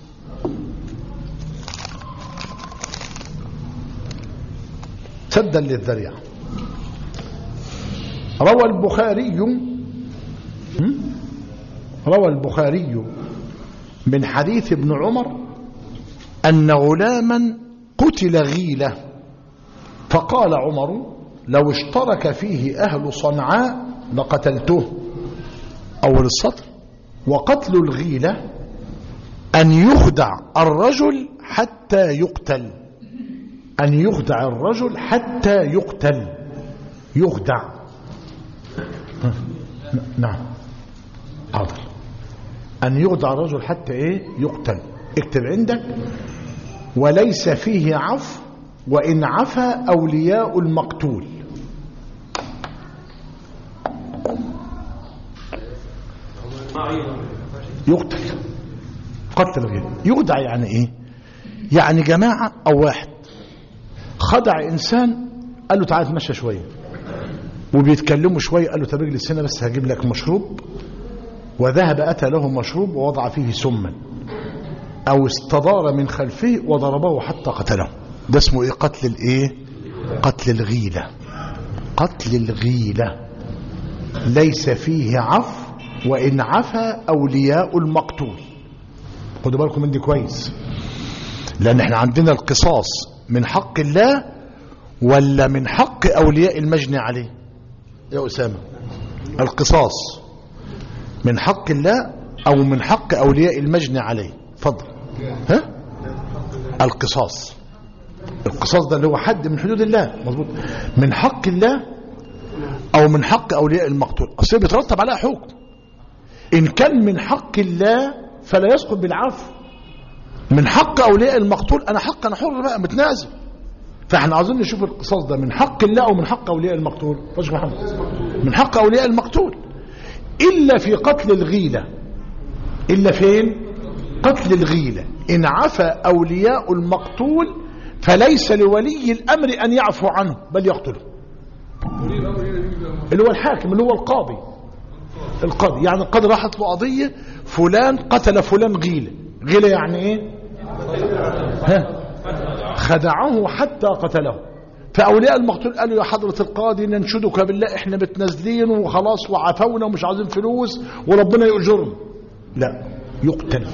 سدا للذريعة. روى البخاري من حديث ابن عمر أن غلاما قتل غيلة، فقال عمر لو اشترك فيه أهل صنعاء لقتلته. أول السطر. وقتل الغيلة أن يخدع الرجل حتى يقتل. أن يخدع الرجل حتى يقتل. يخدع. نعم حاضر. أن يخدع الرجل حتى يقتل. اكتب عندك. وليس فيه عفو وإن عفا أولياء المقتول. يقتل. قتل غيره. يخدع يعني ايه؟ يعني جماعة او واحد خدع انسان، قال له تعال نتمشى شوية، وبيتكلموا شوية، قال له طب اجلس هنا بس هجيب لك مشروب، وذهب اتى له مشروب ووضع فيه سما، او استدار من خلفه وضربه حتى قتله. ده اسمه ايه؟ قتل الايه؟ قتل الغيلة. قتل الغيلة ليس فيه عفو وإن عفا أولياء المقتول. خدوا بالكم من دي كويس، لأن احنا عندنا القصاص من حق الله ولا من حق أولياء المجني عليه يا أسامة؟ القصاص من حق الله أو من حق أولياء المجني عليه؟ فضل. القصاص. القصاص ده اللي هو حد من حدود الله. مظبوط. من حق الله أو من حق أولياء المقتول. أصلا بيترتب عليها حكم. إن كان من حق الله فلا يسقط بالعفو. من حق أولياء المقتول أنا حق، أنا حر بقى متنازل. فاحنا عاوزين نشوف القصاص ده من حق الله أو من حق أولياء المقتول. من حق أولياء المقتول، إلا في قتل الغيلة. إلا فين؟ قتل الغيلة. إن عفى أولياء المقتول فليس لولي الأمر أن يعفو عنه بل يقتله. اللي هو الحاكم، اللي هو القاضي. القاضي يعني القاضي راحت له قضية فلان قتل فلان غيلة. غيلة يعني ايه؟ خدعه حتى قتله. فأولياء المقتول قالوا يا حضرة القاضي ننشدك بالله احنا متنازلين وخلاص وعفونا ومش عايزين فلوس وربنا يؤجرنا. لا، يقتل.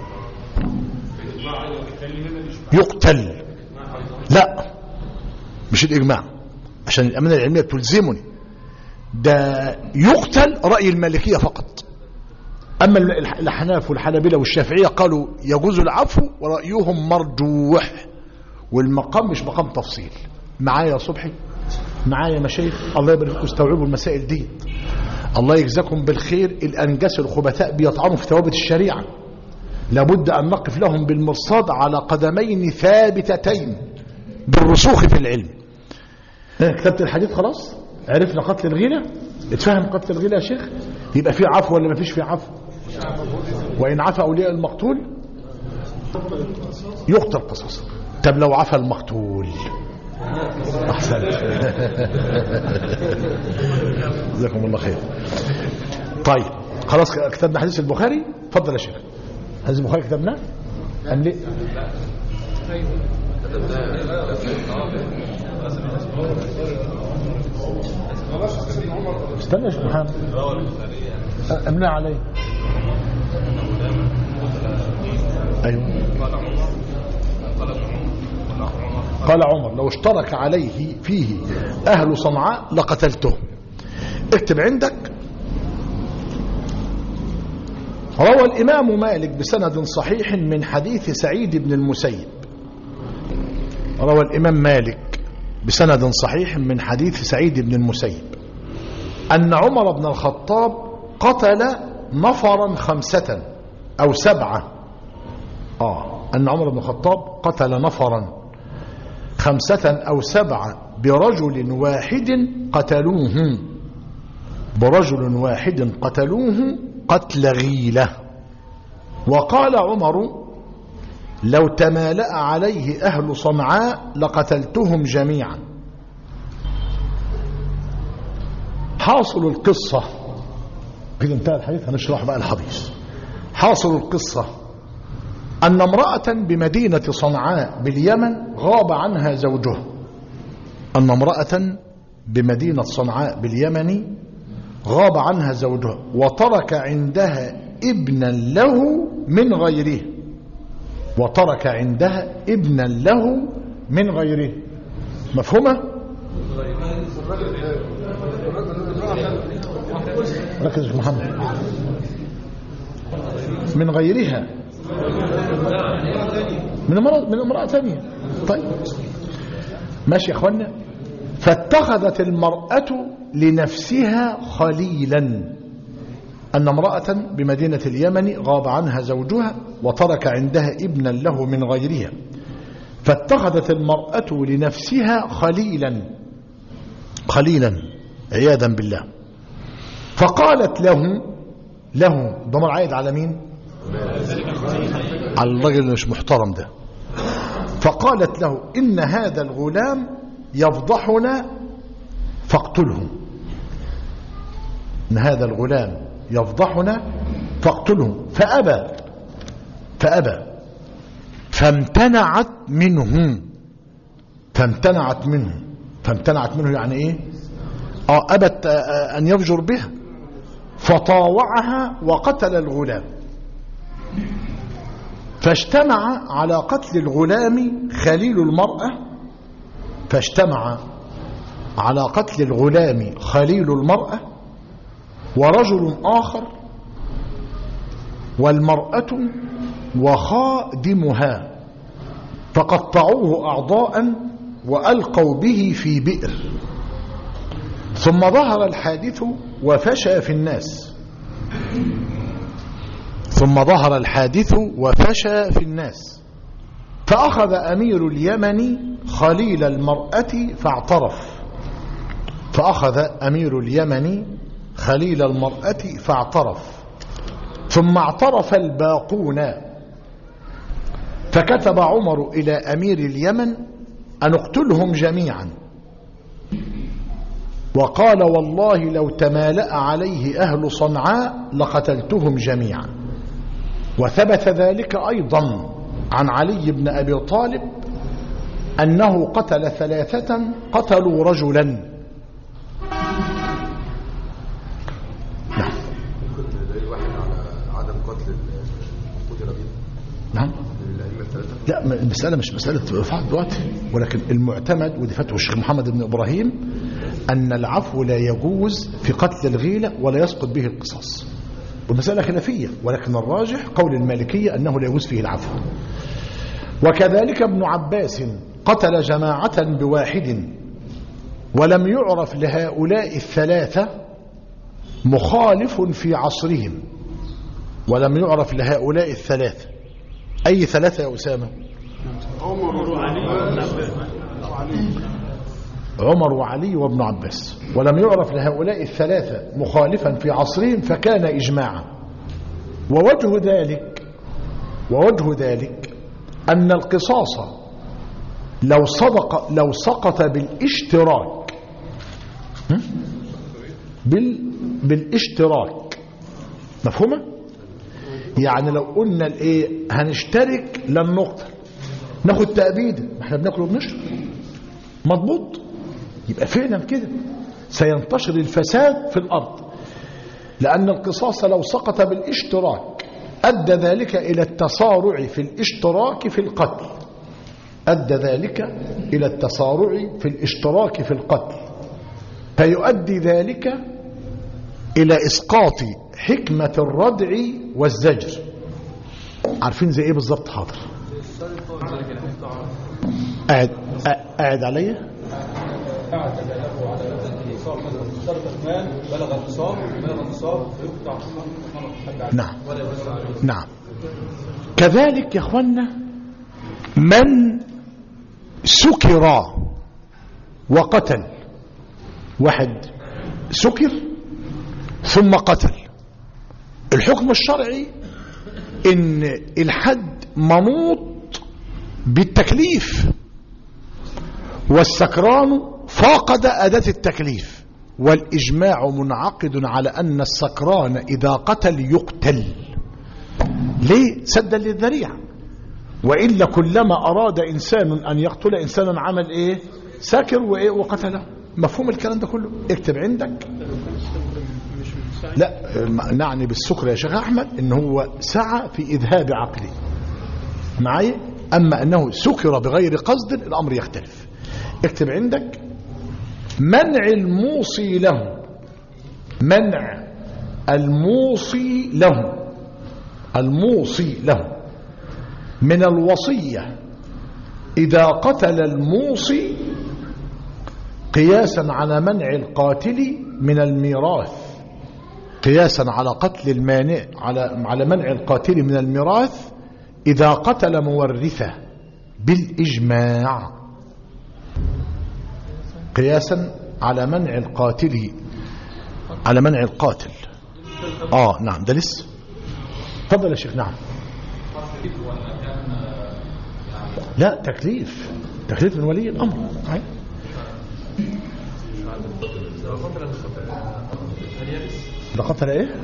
يقتل. لا مش الإجماع، عشان الأمانة العلمية تلزمني. ده يقتل رأي المالكية فقط. أما الحناف والحنابلة والشافعية قالوا يجوز العفو ورأيهم مرجوح. والمقام مش مقام تفصيل. معايا يا صبحي؟ معايا يا مشايخ؟ الله يبارك فيكم، استوعبوا المسائل دي. الله يجزاكم بالخير. الأنجاس الخبثاء بيطعنوا في ثوابت الشريعة، لابد أن نقف لهم بالمرصاد على قدمين ثابتتين بالرسوخ في العلم. كتبت الحديث خلاص؟ عرفنا قتل الغيلة؟ اتفهم قتل الغيلة يا شيخ؟ يبقى في عفو ولا ما فيش في عفو؟ وإن عفى أولياء المقتول يقتل قصاصا. طب لو عفى المقتول؟ أحسنت. جزاكم الله خير. طيب خلاص كتبنا حديث البخاري. اتفضل يا شيخ. حديث البخاري كتبناه أم ليه؟ استنى يا شيخ محمد، أمنع عليه. أيوه. قال عمر لو اشترك عليه فيه أهل صنعاء لقتلته. اكتب عندك. روى الإمام مالك بسند صحيح من حديث سعيد بن المسيب. روى الإمام مالك بسند صحيح من حديث سعيد بن المسيب أن عمر بن الخطاب قتل نفرا 5 أو 7. أن عمر بن الخطاب قتل نفرا 5 أو 7 برجل واحد قتلوه، برجل واحد قتلوه قتل غيلة. وقال عمر لو تمالأ عليه أهل صنعاء لقتلتهم جميعا. حاصل القصة كده انتهى الحديث، هنشرح بقى الحديث. حاصل القصة أن امرأة بمدينة صنعاء باليمن غاب عنها زوجها. أن امرأة بمدينة صنعاء باليمن غاب عنها زوجها وترك عندها ابنا له من غيره. وترك عندها ابنا له من غيره. مفهومة؟ ركز يا محمد. من غيرها، من امرأة ثانية. طيب ماشي يا اخوانا. فاتخذت المرأة لنفسها خليلا. أن امرأة بمدينة اليمن غاب عنها زوجها وترك عندها ابنا له من غيرها، فاتخذت المرأة لنفسها خليلا عياذا بالله. فقالت له ضمير عائد على مين؟ على الرجل اللي مش محترم ده. فقالت له إن هذا الغلام يفضحنا فاقتله. إن هذا الغلام يفضحنا فاقتله. فأبى فامتنعت منه. فامتنعت منه يعني ايه؟ أبت أن يفجر بها. فطاوعها وقتل الغلام. فاجتمع على قتل الغلام خليل المرأة. فاجتمع على قتل الغلام خليل المرأة ورجل آخر والمرأة وخادمها، فقطعوه أعضاء وألقوا به في بئر. ثم ظهر الحادث وفشى في الناس. فأخذ أمير اليمن خليل المرأة فاعترف. ثم اعترف الباقون. فكتب عمر إلى أمير اليمن أن اقتلهم جميعا. وقال والله لو تمالأ عليه أهل صنعاء لقتلتهم جميعا. وثبت ذلك أيضا عن علي بن أبي طالب أنه قتل 3 قتلوا رجلا. نعم. ممكن دليل واحد على عدم قتل قتل به. نعم. لا المسألة مش مسألة فعل دلوقتي، ولكن المعتمد ودي فتوى الشيخ محمد بن إبراهيم أن العفو لا يجوز في قتل الغيلة ولا يسقط به القصاص. والمسألة خلافية، ولكن الراجح قول المالكية أنه لا يجوز فيه العفو. وكذلك ابن عباس قتل جماعة بواحد ولم يعرف لهؤلاء الثلاثة مخالف في عصرهم، ولم يعرف لهؤلاء الثلاثة، أي ثلاثة يا أسامة؟ عمر وعلي وابن عباس. ولم يعرف لهؤلاء الثلاثة مخالفا في عصرهم فكان إجماعا. ووجه ذلك أن القصاص لو سقط بالاشتراك بالاشتراك، مفهومة؟ يعني لو قلنا الايه هنشترك لن نقتل، ناخد تأبيد، احنا بناكل وبنشرب، مضبوط؟ يبقى فعلا كده سينتشر الفساد في الأرض، لأن القصاص لو سقط بالاشتراك أدى ذلك إلى التسارع في الاشتراك في القتل، أدى ذلك إلى التسارع في الاشتراك في القتل، فيؤدي ذلك إلى إسقاط حكمة الردع والزجر. عارفين زي إيه بالضبط؟ حاضر قاعد عليا نعم. كذلك يا اخوانا من سكر وقتل، واحد سكر ثم قتل، الحكم الشرعي ان الحد منوط بالتكليف، والسكران فاقد أداة التكليف، والإجماع منعقد على أن السكران إذا قتل يقتل. ليه؟ سدا للذريعة، وإلا كلما أراد إنسان أن يقتل إنسانا عمل إيه؟ ساكر وإيه؟ وقتله. مفهوم الكلام ده كله؟ اكتب عندك. لا نعني بالسكر يا شيخ أحمد إن هو سعى في إذهاب عقله معي، أما أنه سكر بغير قصد الأمر يختلف. اكتب عندك منع الموصي له، منع الموصي له، الموصي له من الوصية إذا قتل الموصي قياسا على منع القاتل من الميراث، قياسا على قتل المانع على منع القاتل من الميراث إذا قتل مورثه بالإجماع، قياسا على منع القاتل على منع القاتل. نعم ده لسه. تفضل يا شيخ. نعم. لا تكليف من ولي الأمر. ده قتل ايه؟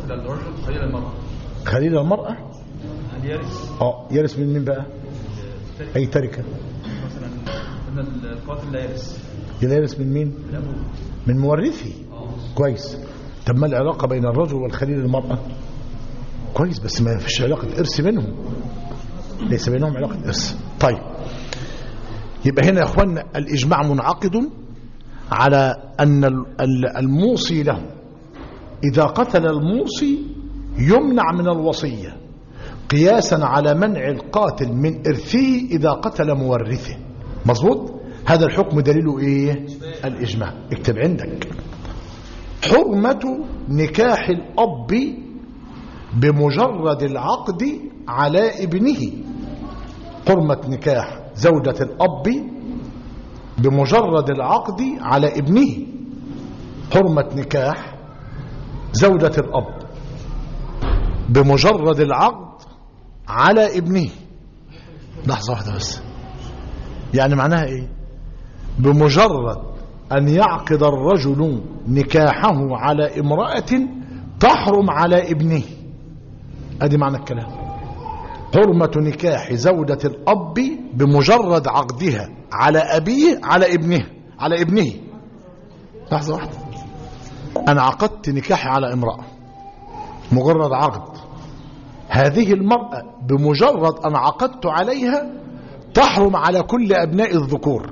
خليل المرأة يرث من مين بقى؟ أي تركة؟ مثلا أن القاتل لا يرث. لا يرث من مين؟ من مورثه. كويس. طب ما العلاقة بين الرجل والخليل المرأة؟ كويس، بس ما فيش علاقة إرث بينهم، ليس بينهم علاقة إرث. طيب يبقى هنا يا أخوانا الإجماع منعقد على أن الموصي له إذا قتل الموصي يمنع من الوصية قياسا على منع القاتل من إرثه إذا قتل مورثه. مظبوط؟ هذا الحكم دليله إيه؟ الإجماع. اكتب عندك حرمة نكاح الأب بمجرد العقد على ابنه، حرمة نكاح زوجة الأب بمجرد العقد على ابنه، حرمة نكاح زوجة الأب بمجرد العقد على ابنه. لحظة واحدة بس، يعني معناها ايه؟ بمجرد أن يعقد الرجل نكاحه على امرأة تحرم على ابنه، ادي معنى الكلام. حرمة نكاح زوجة الأب بمجرد عقدها على أبيه على ابنه. لحظة واحدة، أنا عقدت نكاحي على امرأة مجرد عقد، هذه المرأة بمجرد أن عقدت عليها تحرم على كل أبناء الذكور.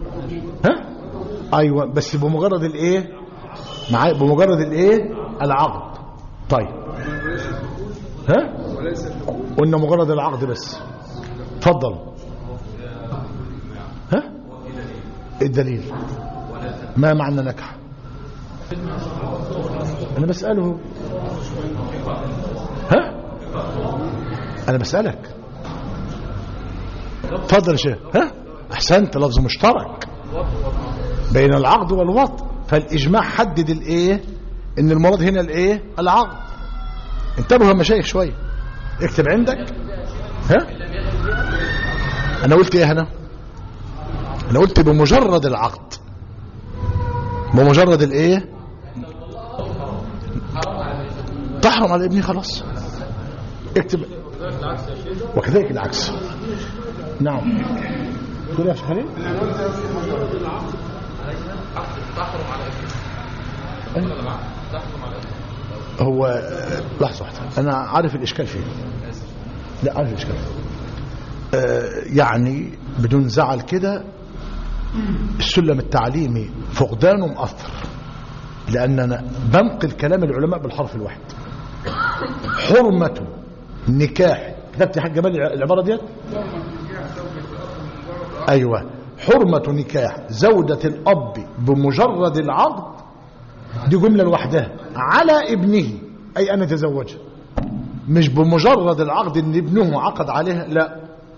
أيوة، بس بمجرد الإيه؟ بمجرد الإيه؟ العقد. طيب قلنا مجرد العقد بس. تفضل. ها؟ الدليل ما معنى نكح؟ أنا بسأله. ها؟ أنا بسألك. تفضل يا شيخ. ها؟ أحسنت، لفظ مشترك بين العقد والوطء، فالإجماع حدد الإيه؟ إن المراد هنا الإيه؟ العقد. انتبهوا يا مشايخ شوية، اكتب عندك. ها؟ أنا قلت إيه هنا؟ أنا قلت بمجرد العقد، بمجرد الإيه؟ تحرم على ابني خلاص. اكتب وكذلك العكس. نعم. تقول يا شيخ خليل؟ تحرم على ابني. هو لحظة واحدة، أنا عارف الإشكال فيه. لا عارف الإشكال فيه. يعني بدون زعل كده، السلم التعليمي فقدانه مؤثر، لأننا بنقل كلام العلماء بالحرف الواحد. حرمة نكاح، كتبت يا حاج جمال العبارة ديت؟ أيوة، حرمة نكاح زوجة الأب بمجرد العقد، دي جملة لوحدها على ابنه، أي أن يتزوجها، مش بمجرد العقد إن ابنه عقد عليها. لا.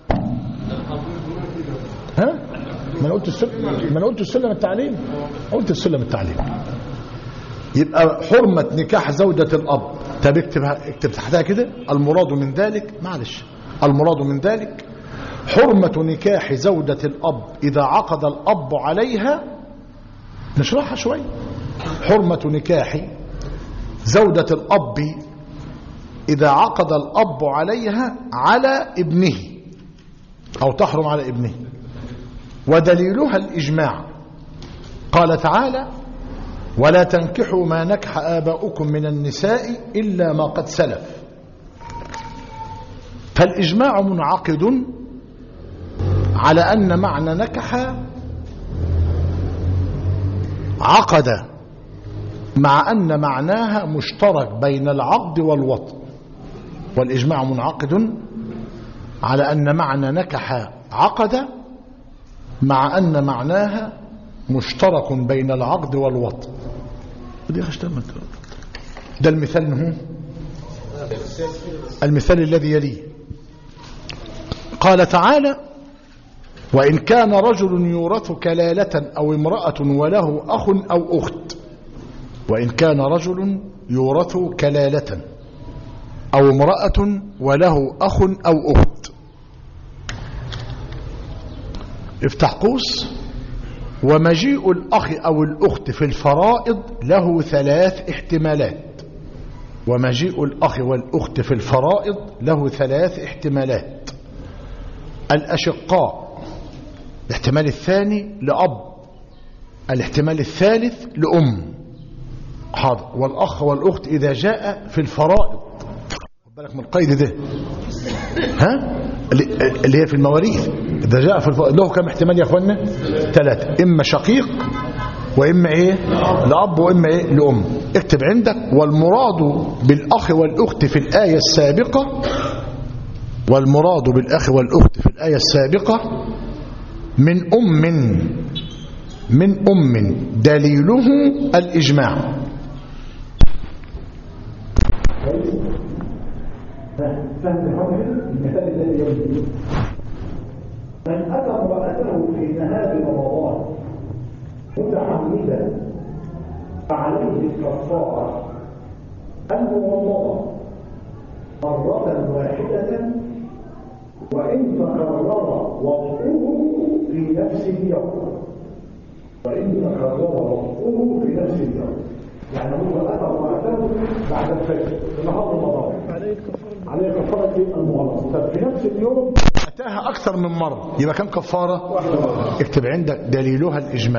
ها؟ ما أنا قلت السلم التعليم، قلت السلم التعليم. يبقى حرمة نكاح زوجة الأب، طب اكتب تحتها كده المراد من ذلك، معلش، المراد من ذلك حرمة نكاح زوجة الأب إذا عقد الأب عليها. نشرحها شوي. حرمة نكاح زوجة الأب إذا عقد الأب عليها على ابنه، أو تحرم على ابنه، ودليلها الإجماع. قال تعالى: ولا تنكحوا ما نكح آباؤكم من النساء إلا ما قد سلف. فالإجماع منعقد على أن معنى نكح عقد، مع أن معناها مشترك بين العقد والوطء. والإجماع منعقد على أن معنى نكح عقد، مع أن معناها مشترك بين العقد والوطء. ده المثال، المثال الذي يليه. قال تعالى: وإن كان رجل يورث كلالة أو امرأة وله أخ أو أخت. وإن كان رجل يورث كلالة أو امرأة وله أخ أو أخت. افتح قوس. ومجيء الأخ أو الأخت في الفرائض له 3 احتمالات. ومجيء الأخ والأخت في الفرائض له 3 احتمالات. الأشقاء، الاحتمال الثاني لأب، الاحتمال الثالث لأم. حاضر. والأخ والأخت إذا جاء في الفرائض، خد بالك من القيد ده، ها، اللي هي في المواريث، إذا جاء في الفرائض له كم احتمال يا أخوانا؟ 3، إما شقيق، وإما إيه لأب، وإما إيه لأم. اكتب عندك: والمراد بالأخ والأخت في الآية السابقة، والمراد بالأخ والأخت في الآية السابقة من أم دليله الإجماع. المثال الذي يلي: من أتى امرأته في نهار رمضان متعمدا فعليه الكفارة المغلظة مرة واحدة، وإن تكرر وطئه في نفس اليوم. وإن تكرر وطئه في نفس اليوم، يعني هو أتى امرأته بعد الفجر في نهار رمضان، عليه كفارة المغلظة. طب في نفس اليوم أتاها أكثر من مرة، يبقى كم كفارة؟ واحدة. اكتب عندك دليلها الإجماع.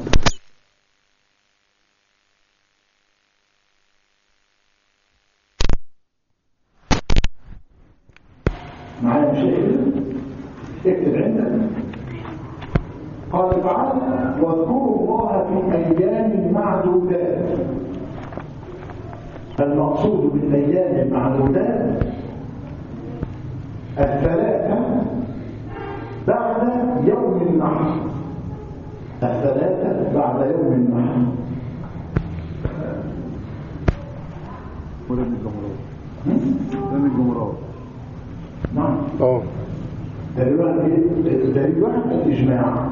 معايا شيء؟ اكتب عندك. قال تعالى: واذكروا الله في أيام معدودات. المقصود بالأيام المعدودات 3 بعد يوم النحر، الثلاثة بعد يوم النحر. ولا من الجمهورات ده من الجمهورات. نعم. دليل واحد الإجماع.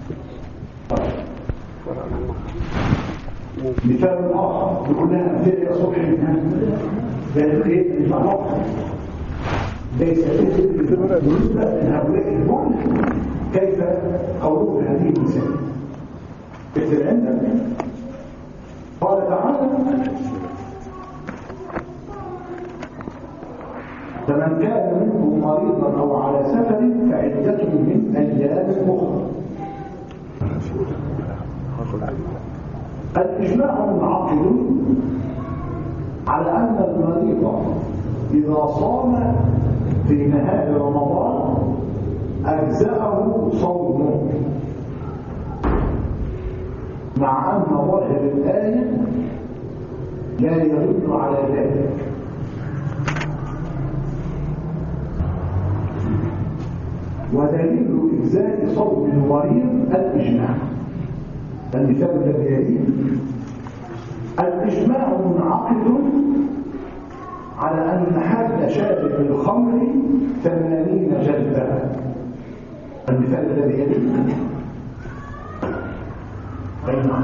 مثال آخر بكلها أمثلة يا صبحي ذلك إيه؟ الفرق ليس بالنسبة لهؤلاء البعض كيف قولوا هذه المثال. مثل عندك قال تعالى: فمن كان منكم مريضا أو على سفر فعدة من أيام أخرى. الإجماع منعقد على أن المريض إذا صام في نهار رمضان أجزأه صومه، مع أن ظاهر الآية لا يدل على ذلك. ودليل إجزاء صوم المريض الإجماع. المثال الذي يليه: الإجماع منعقد على أن حد شارب الخمر 80 جلدة. المثال الذي يليه: نعم.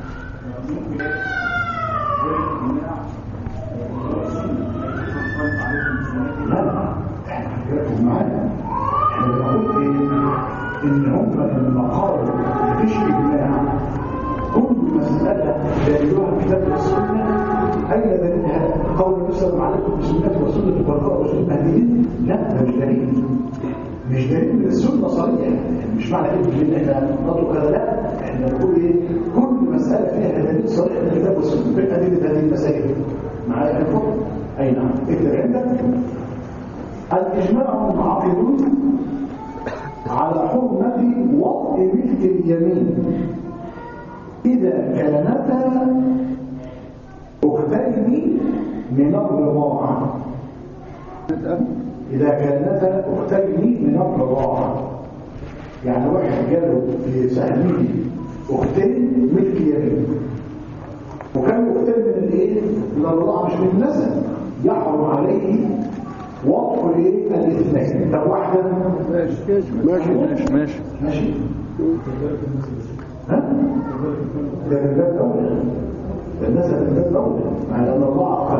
لا، احنا هنجربهم معانا. احنا بنقول ان هم لما قالوا مفيش اجماع، كل مسألة دليلها كتاب السنة. أين دليلها؟ قول نسلم عليكم بسنة وسنة البركاء وسنة أهلين؟ لا، ده مش دليل. مش دليل من السنة صريح. مش معنى إن إحنا نطلق كذا، لا، إحنا بنقول إيه؟ كل مسألة فيها دليل صريح من الكتاب والسنة. من أدلة هذه المسائل معايا يا إخوة؟ أي نعم. اكتب عندك: الإجماع منعقد على حرمة وطء ملك اليمين إذا كانتا أختين من الرضاعة. إذا كانتا أختين من الرضاعة، يعني واحد جاله في سهمه أختين ملك يمين، وكانوا أختين من الإيه؟ من الرضاعة، مش من النسب، يحرم عليه وطء الاثنين. طب واحدة ماشي ها؟ ده الباب أولى، ده الناس الباب أولى، مع أن الله أقل.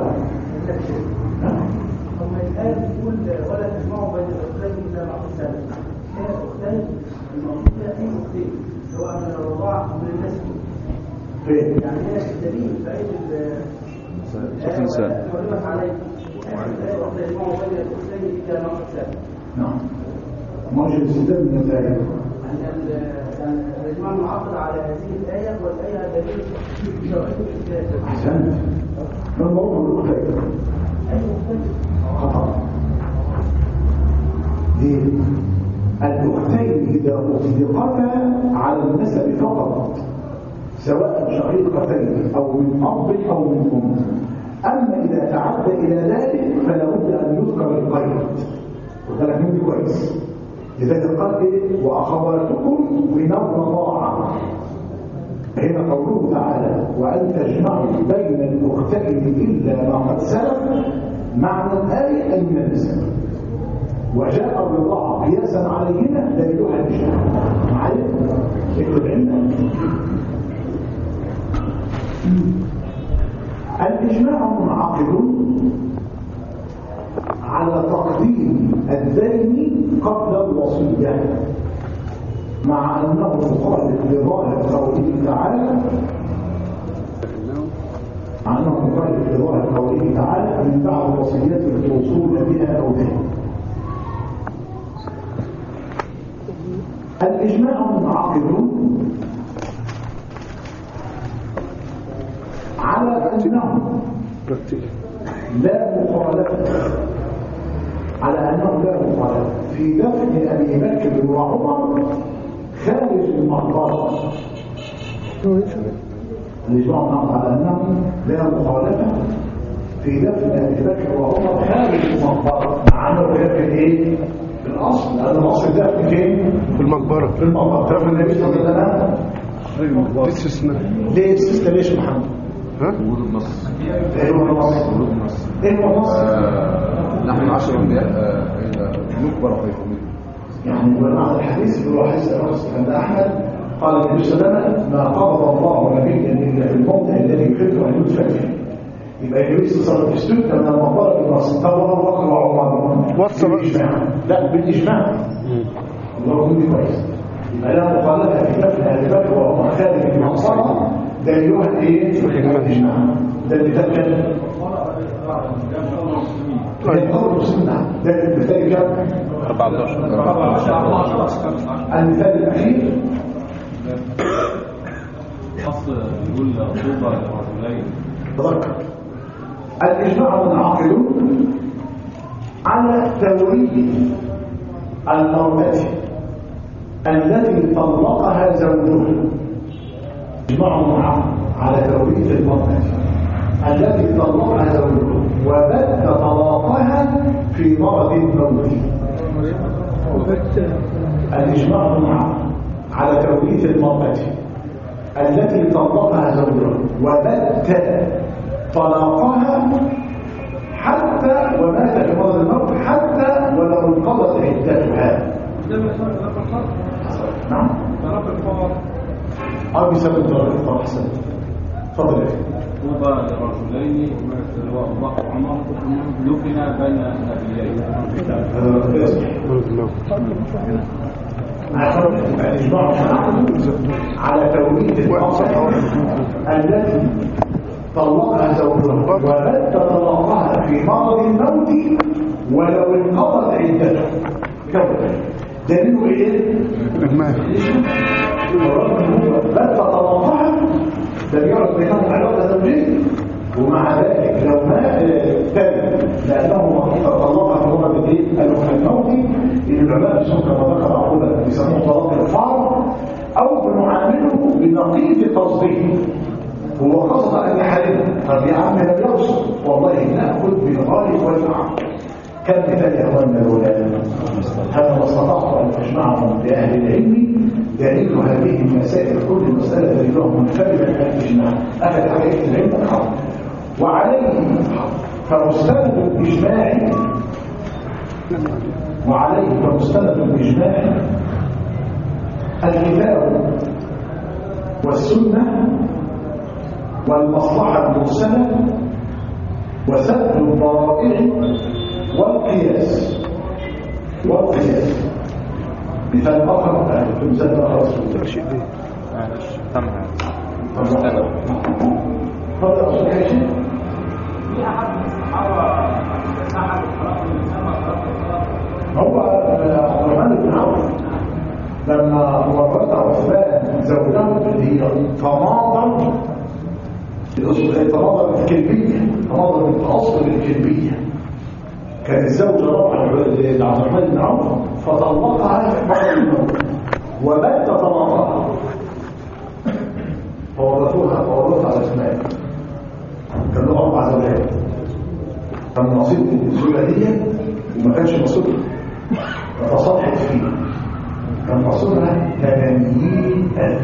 ثم الآية تقول: ولا تجمعوا بين الأختين إلا مع السابق. هي الأختين الموجودة أي أختين، سواء من الرضاعة أو من النسب. يعني هي الدليل في آية الإنسان حرمت عليكم. ولا تجمعوا بين الأختين إلا مع السابق. نعم. موجه الاستدلال من الآية. الإجماع منعقد على هذه الآية، والآية دليل في شرعية الإسلام. أحسنت. ما الموضوع الأختين؟ أي أختين؟ خطأ. ليه؟ الأختين إذا أطلقتا على النسب فقط، سواء شقيقتين أو من أب أو من أم. أما إذا تعدى إلى ذلك فلا بد أن يذكر القيد. وذلك مني كويس. لذلك قال إيه؟ وأخواتكم من الرضاعة. هنا قوله تعالى: وأن تجمعوا بين الأختين إلا ما قد سلف، معنى الآية أي من النسب. وجاء الرضاعة قياسا عليهما دليلها الإجماع. معايا؟ اكتب عندك: الإجماع منعقد على تقديم الدين قبل الوصية، مع أنه مخالف لظاهر قوله تعالى من بعد وصية الوصول بها أو دين. الإجماع منعقد على أنه لا مخالفة في دفن أبي بكر وعمر خارج المقبرة. الإجماع منعقد على أنه لا مخالفة في دفن أبي بكر وعمر خارج المقبرة، مع أنه بيدفن إيه؟ الاصل، لان الاصل ده فين؟ في المقبرة. في المقبره. تعرف النبي صلى الله عليه وسلم دي استثناء. ليه استثناء؟ ليش يا محمد؟ ها؟ ورود النص. ايه هو النص؟ ورود النص. ايه هو النص؟ نحن 10 انبياء نكبر فيكم. يعني بمعنى الحديث اللي هو حديث الرسول عند احمد قال النبي صلى الله عليه وسلم: ما قبض الله نبيا الا في الموضع الذي يحب ان يدفن فيه. يبقى النبي صلى الله عليه وسلم استثنى من المقبره بالنص. طب ابو بكر وعمر وصل بالاجماع. لا بالاجماع. الله يكون كويس. يبقى لا مخالفه في دفن ابي بكر وعمر خارج المقبره دليلها ايه؟ الاجماع. ده اللي دفن ده المثال كام؟ 14. المثال الأخير فصل يقول طوبى للرجلين. تذكر الإجماع منعقد على توريث المرأة التي طلقها زوجها. إجماع منعقد على توريث المرأة التي طلقها زوجها وبت طلاقها في مرض الموت. الإجماع منعقد على توريث المرأة التي طلقها زوجها وبت طلاقها حتى ومات في مرض الموت حتى ولو انقضت عدتها. نعم. بسبب طلاق الفرح. حسن. تفضل يا اخي. طوبى للرجلين هو ابو بكر وعمر دفن بين النبيين. الإجماع على توريث المرأة التي طلقها زوجها وبت طلاقها في مرض الموت ولو انقضت عدتها. دليله ايه؟ بت طلاقها ده بيعرف بينهم علاقه زوجيه ومع ذلك لو ما تم لانه طلقها في مرض الايه؟ الموت اللي العلماء بيسموه كما ذكر عقوبه بيسموه طلاق الفار او بنعامله بنقيض قصده. هو قصد ان يحرمها. طب يا عم لم يقصد والله ناخذ بالغالب والعام. كم مثال يا اخواننا الاولاد؟ هذا ما استطعت ان اجمعهم باهل العلم. دليل هذه المسائل كل مساله دليلها منفردا عن الاجماع. اخذ حقيقه العلم الحق وعليه فمستند الاجماع الكتاب والسنه والمصلحه المرسله وسد الضرائع والقياس. مثال اخر في مثال اخر هو عبد الرحمن بن عوف لما ورث عثمان زوجته اللي هي تماضى بالكلبيه، تماضى بالتاصل بالكلبيه. كانت الزوجه رابعه لعبد الرحمن بن عوف فطلقها بعد الموت وبت طلاقها فورثها على عثمان. كان له 4 زوجات. كان نصيب الزوجه دي وما كانش نصيبها فتصدقت فيه. كان نصيبها 80,000.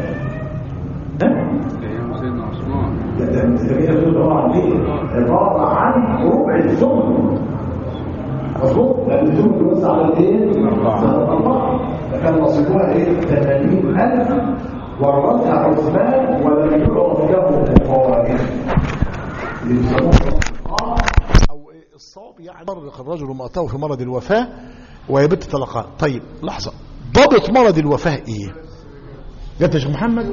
سيدنا عثمان ده عبارة عن ايه؟ عبارة عن ربع الثمن. مظبوط؟ لأن الثمن بيوزع على الايه؟ على 4. فكان نصيبها ايه؟ 80,000 ورثها عثمان ولم يعرف له الفوائد. اللي بيسموه او الصواب يعني يطلق الرجل امرأته في مرض الوفاة ويبت طلقها. طيب لحظة، ضبط مرض الوفاة ايه؟ جت يا شيخ محمد؟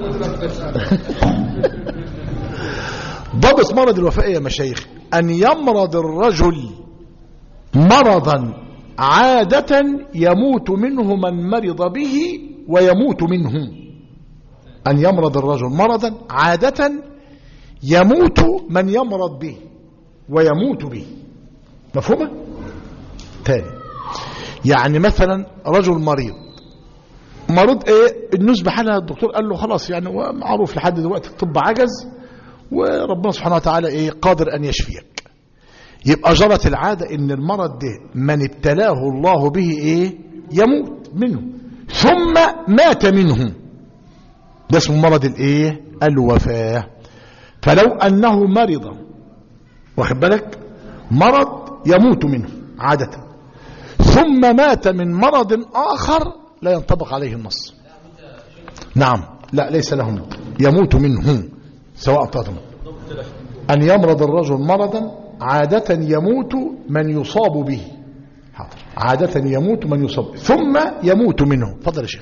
ضبط مرض الوفاة يا مشايخ أن يمرض الرجل مرضا عادة يموت منه من مرض به ويموت منه. أن يمرض الرجل مرضا عادة يموت من يمرض به ويموت به. مفهومة؟ تاني، يعني مثلا رجل مرض ايه؟ النوز بحالها الدكتور قال له خلاص يعني معروف لحد دلوقتي الطب عجز وربنا سبحانه وتعالى ايه قادر ان يشفيك. يبقى جرت العادة ان المرض ده من ابتلاه الله به ايه يموت منه ثم مات منه، ده اسمه مرض الايه؟ الوفاة. فلو انه مرض، واخد بالك، مرض يموت منه عادة، ثم مات من مرض آخر، لا ينطبق عليه النص. نعم، لا ليس لهم، يموت منه سواء طاطم. أن يمرض الرجل مرضا عادة يموت من يصاب به، عادة يموت من يصاب ثم يموت منه. فضل يا شيخ.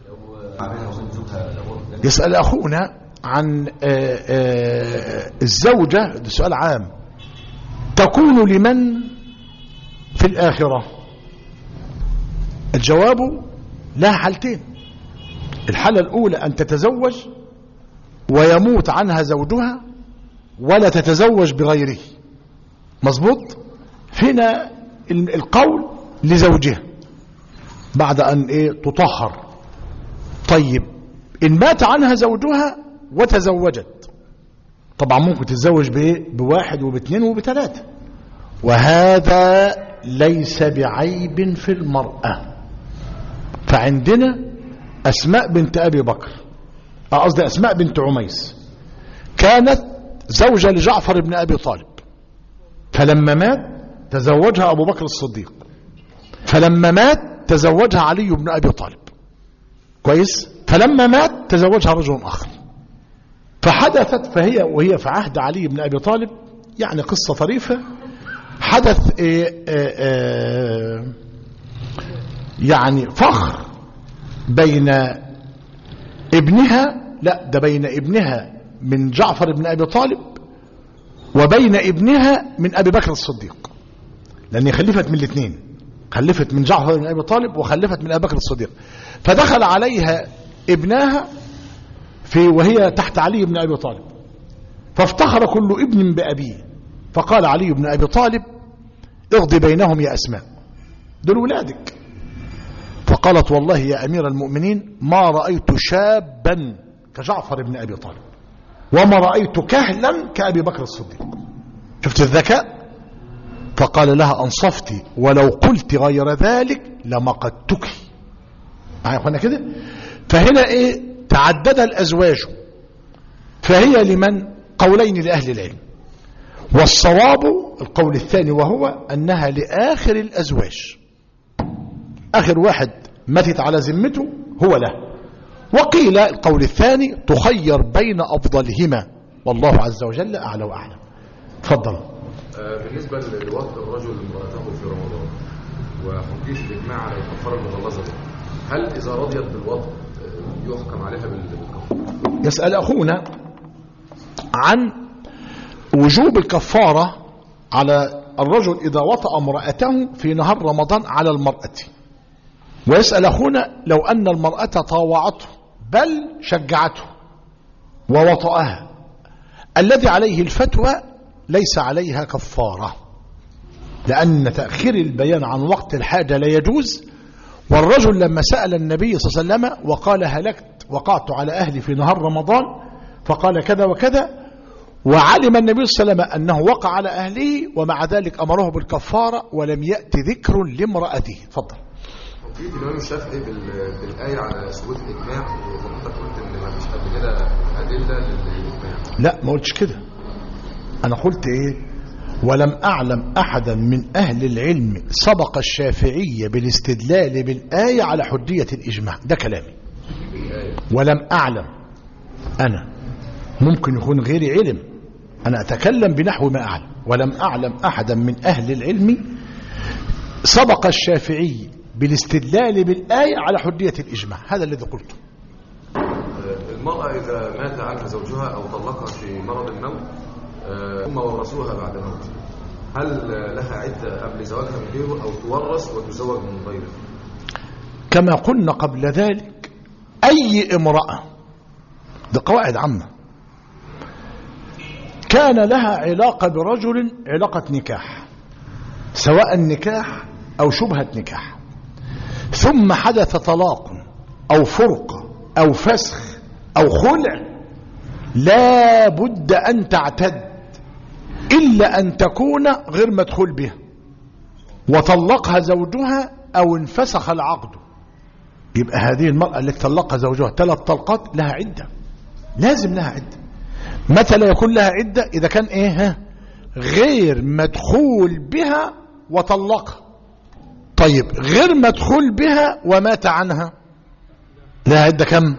يسأل أخونا عن الزوجة، ده سؤال عام، تكون لمن في الآخرة؟ الجواب لها حالتين. الحالة الأولى أن تتزوج ويموت عنها زوجها ولا تتزوج بغيره، مظبوط؟ فينا القول لزوجها بعد أن تطهر. طيب إن مات عنها زوجها وتزوجت، طبعا ممكن تتزوج بواحد وباثنين وبثلاثة، وهذا ليس بعيب في المرأة. فعندنا أسماء بنت أبي بكر، قصدي أسماء بنت عميس، كانت زوجة لجعفر بن أبي طالب، فلما مات تزوجها أبو بكر الصديق، فلما مات تزوجها علي بن أبي طالب، كويس؟ فلما مات تزوجها رجل آخر، فحدثت وهي في عهد علي بن أبي طالب، يعني قصة طريفة. حدث يعني فخر بين ابنها، لا ده بين ابنها من جعفر بن أبي طالب وبين ابنها من أبي بكر الصديق، لأن خلفت من الاثنين، خلفت من جعفر بن أبي طالب وخلفت من أبي بكر الصديق. فدخل عليها ابنها وهي تحت علي بن أبي طالب، فافتخر كل ابن بأبيه، فقال علي بن أبي طالب اغضي بينهم يا أسماء، دول ولادك. فقالت والله يا أمير المؤمنين ما رأيت شابا كجعفر بن أبي طالب وما رأيت كهلا كأبي بكر الصديق. شفت الذكاء؟ فقال لها أنصفتي، ولو قلت غير ذلك لمقتك. معايا أخوانا كده؟ فهنا تعدد الأزواج، فهي لمن؟ قولين لأهل العلم، والصواب القول الثاني وهو أنها لآخر الأزواج، آخر واحد ماتت على ذمته هو له. وقيل القول الثاني تخير بين أفضلهما، والله عز وجل أعلى وأعلم. تفضل. بالنسبة لوطء الرجل امرأته في رمضان وحكيش الإجماع على الكفارة المغلظة، هل إذا رضيت بالوطء يحكم عليها بالكفارة؟ يسأل أخونا عن وجوب الكفارة على الرجل إذا وطأ امرأته في نهار رمضان على المرأة، ويسأل أخونا لو أن المرأة طاوعته بل شجعته ووطأها، الذي عليه الفتوى ليس عليها كفارة، لأن تأخير البيان عن وقت الحاجة لا يجوز. والرجل لما سأل النبي صلى الله عليه وسلم وقال هلكت وقعت على أهلي في نهار رمضان، فقال كذا وكذا، وعلم النبي صلى الله عليه وسلم أنه وقع على أهله، ومع ذلك أمره بالكفارة ولم يأتي ذكر لامرأته. تفضل. في الإمام الشافعي بالآية على ثبوت الإجماع، وأنت قلت إن ما فيش قبل كده أدلة للإجماع. لا ما قلتش كده، أنا قلت ولم أعلم أحدا من أهل العلم سبق الشافعية بالاستدلال بالآية على حجية الإجماع، ده كلامي. ولم أعلم، أنا ممكن يكون غيري علم، أنا أتكلم بنحو ما أعلم. ولم أعلم أحدا من أهل العلم سبق الشافعي بالاستدلال بالآية على حجية الإجماع، هذا الذي قلته. المرأة إذا مات عنها زوجها أو طلقها في مرض الموت ثم ورثوها بعد موته، هل لها عدة قبل زواجها من غيره أو تورث وتزوج من غيره؟ كما قلنا قبل ذلك، أي امرأة، ده قواعد عامة، كان لها علاقة برجل علاقة نكاح، سواء نكاح أو شبهة نكاح، ثم حدث طلاق أو فرقة أو فسخ أو خلع، لا بد أن تعتد إلا أن تكون غير مدخول بها، وطلقها زوجها أو انفسخ العقد، يبقى هذه المرأة التي طلقها زوجها 3 طلقات لها عدة، لازم لها عدة. متى لا يكون لها عدة؟ إذا كان إيه؟ غير مدخول بها وطلقها. طيب غير مدخول بها ومات عنها، لها عدة كم؟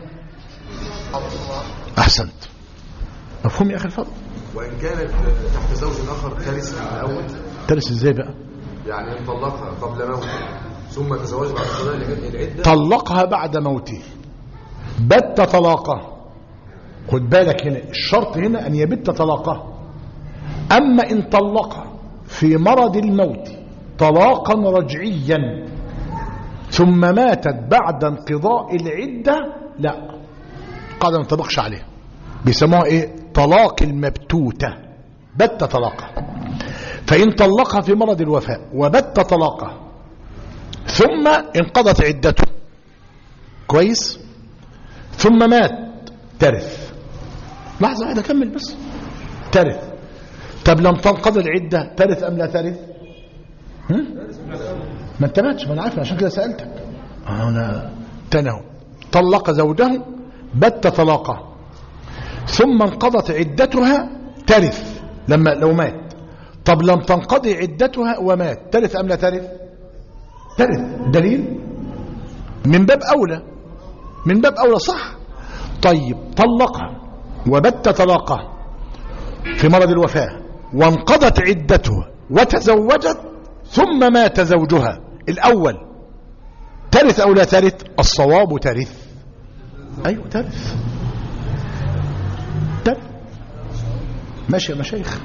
أحسنت، مفهوم يا أخي الفضل؟ وإن كانت تحت زوج آخر ترث من الأول. ترث إزاي بقى؟ يعني إن طلقها قبل موته ثم تزوج بعد ذلك العدة. طلقها بعد موته بت طلاقه. خد بالك هنا الشرط هنا أن يبت طلاقه. أما إن طلقها في مرض الموت طلاقا رجعيا ثم ماتت بعد انقضاء العدة، لا، قاعدة ما نطبقش عليها، بيسموها ايه؟ طلاق المبتوتة، بت طلاقها. فإن طلقها في مرض الوفاة وبت طلاقها ثم انقضت عدته كويس ثم مات، ترث. لحظة واحدة كمل بس، ترث. طب لم تنقضي العدة ترث أم لا ترث؟ ما انت ماتش، ما انا عارف، عشان كده سألتك. انا تنهو طلق زوجه بت طلاقه ثم انقضت عدتها، ترث لو مات. طب لم تنقضي عدتها ومات، ترث أم لا ترث؟ ترث. دليل من باب أولى، من باب أولى، صح. طيب طلقها وبت طلاقه في مرض الوفاة وانقضت عدتها وتزوجت ثم مات زوجها الأول، ترث أو لا ترث؟ الصواب ترث. أيوة ترث، ترث. ماشي يا مشايخ.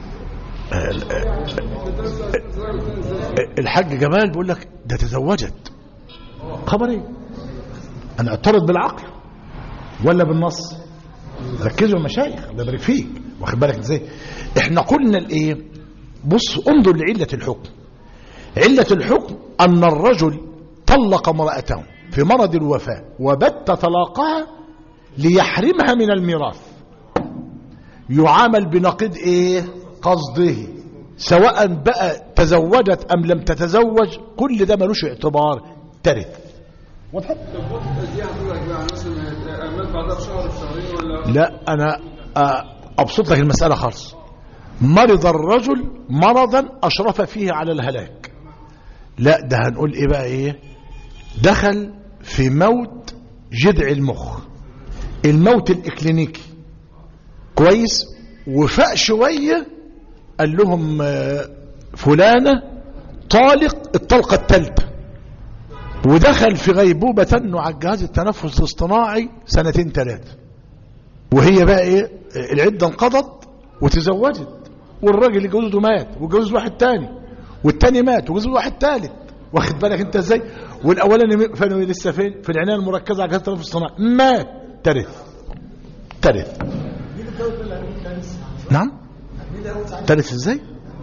الحاج جمال بيقول لك ده تزوجت، خبر ايه؟ انا اعترض بالعقل ولا بالنص؟ ركزوا يا مشايخ، الله يبارك فيك، واخد بالك ازاي؟ احنا قلنا الايه؟ بص انظر لعلة الحكم. علة الحكم أن الرجل طلق امرأته في مرض الوفاة وبت طلاقها ليحرمها من الميراث، يعامل بنقيض ايه؟ قصده، سواء بقى تزوجت أم لم تتزوج، كل ده ملوش اعتبار، ترث. لا أنا أبسط لك المسألة خالص. مرض الرجل مرضا أشرف فيه على الهلاك، لا ده هنقول ايه بقى؟ ايه؟ دخل في موت جذع المخ، الموت الإكلينيكي كويس، وفاق شوية قال لهم فلانة طالق الطلقة الثالثة، ودخل في غيبوبة تنه على الجهاز التنفس الاصطناعي 2 3، وهي بقى ايه؟ العدة انقضت وتزوجت، والراجل اللي جوزه مات وجوز واحد تاني، والتاني مات وجوز واحد تالت، واخد بالك انت ازاي؟ والاولاني فين لسه فين؟ في العنايه المركزه على جهاز التنفس الصناعي، مات، ترث. ترث. نعم، ترث ازاي؟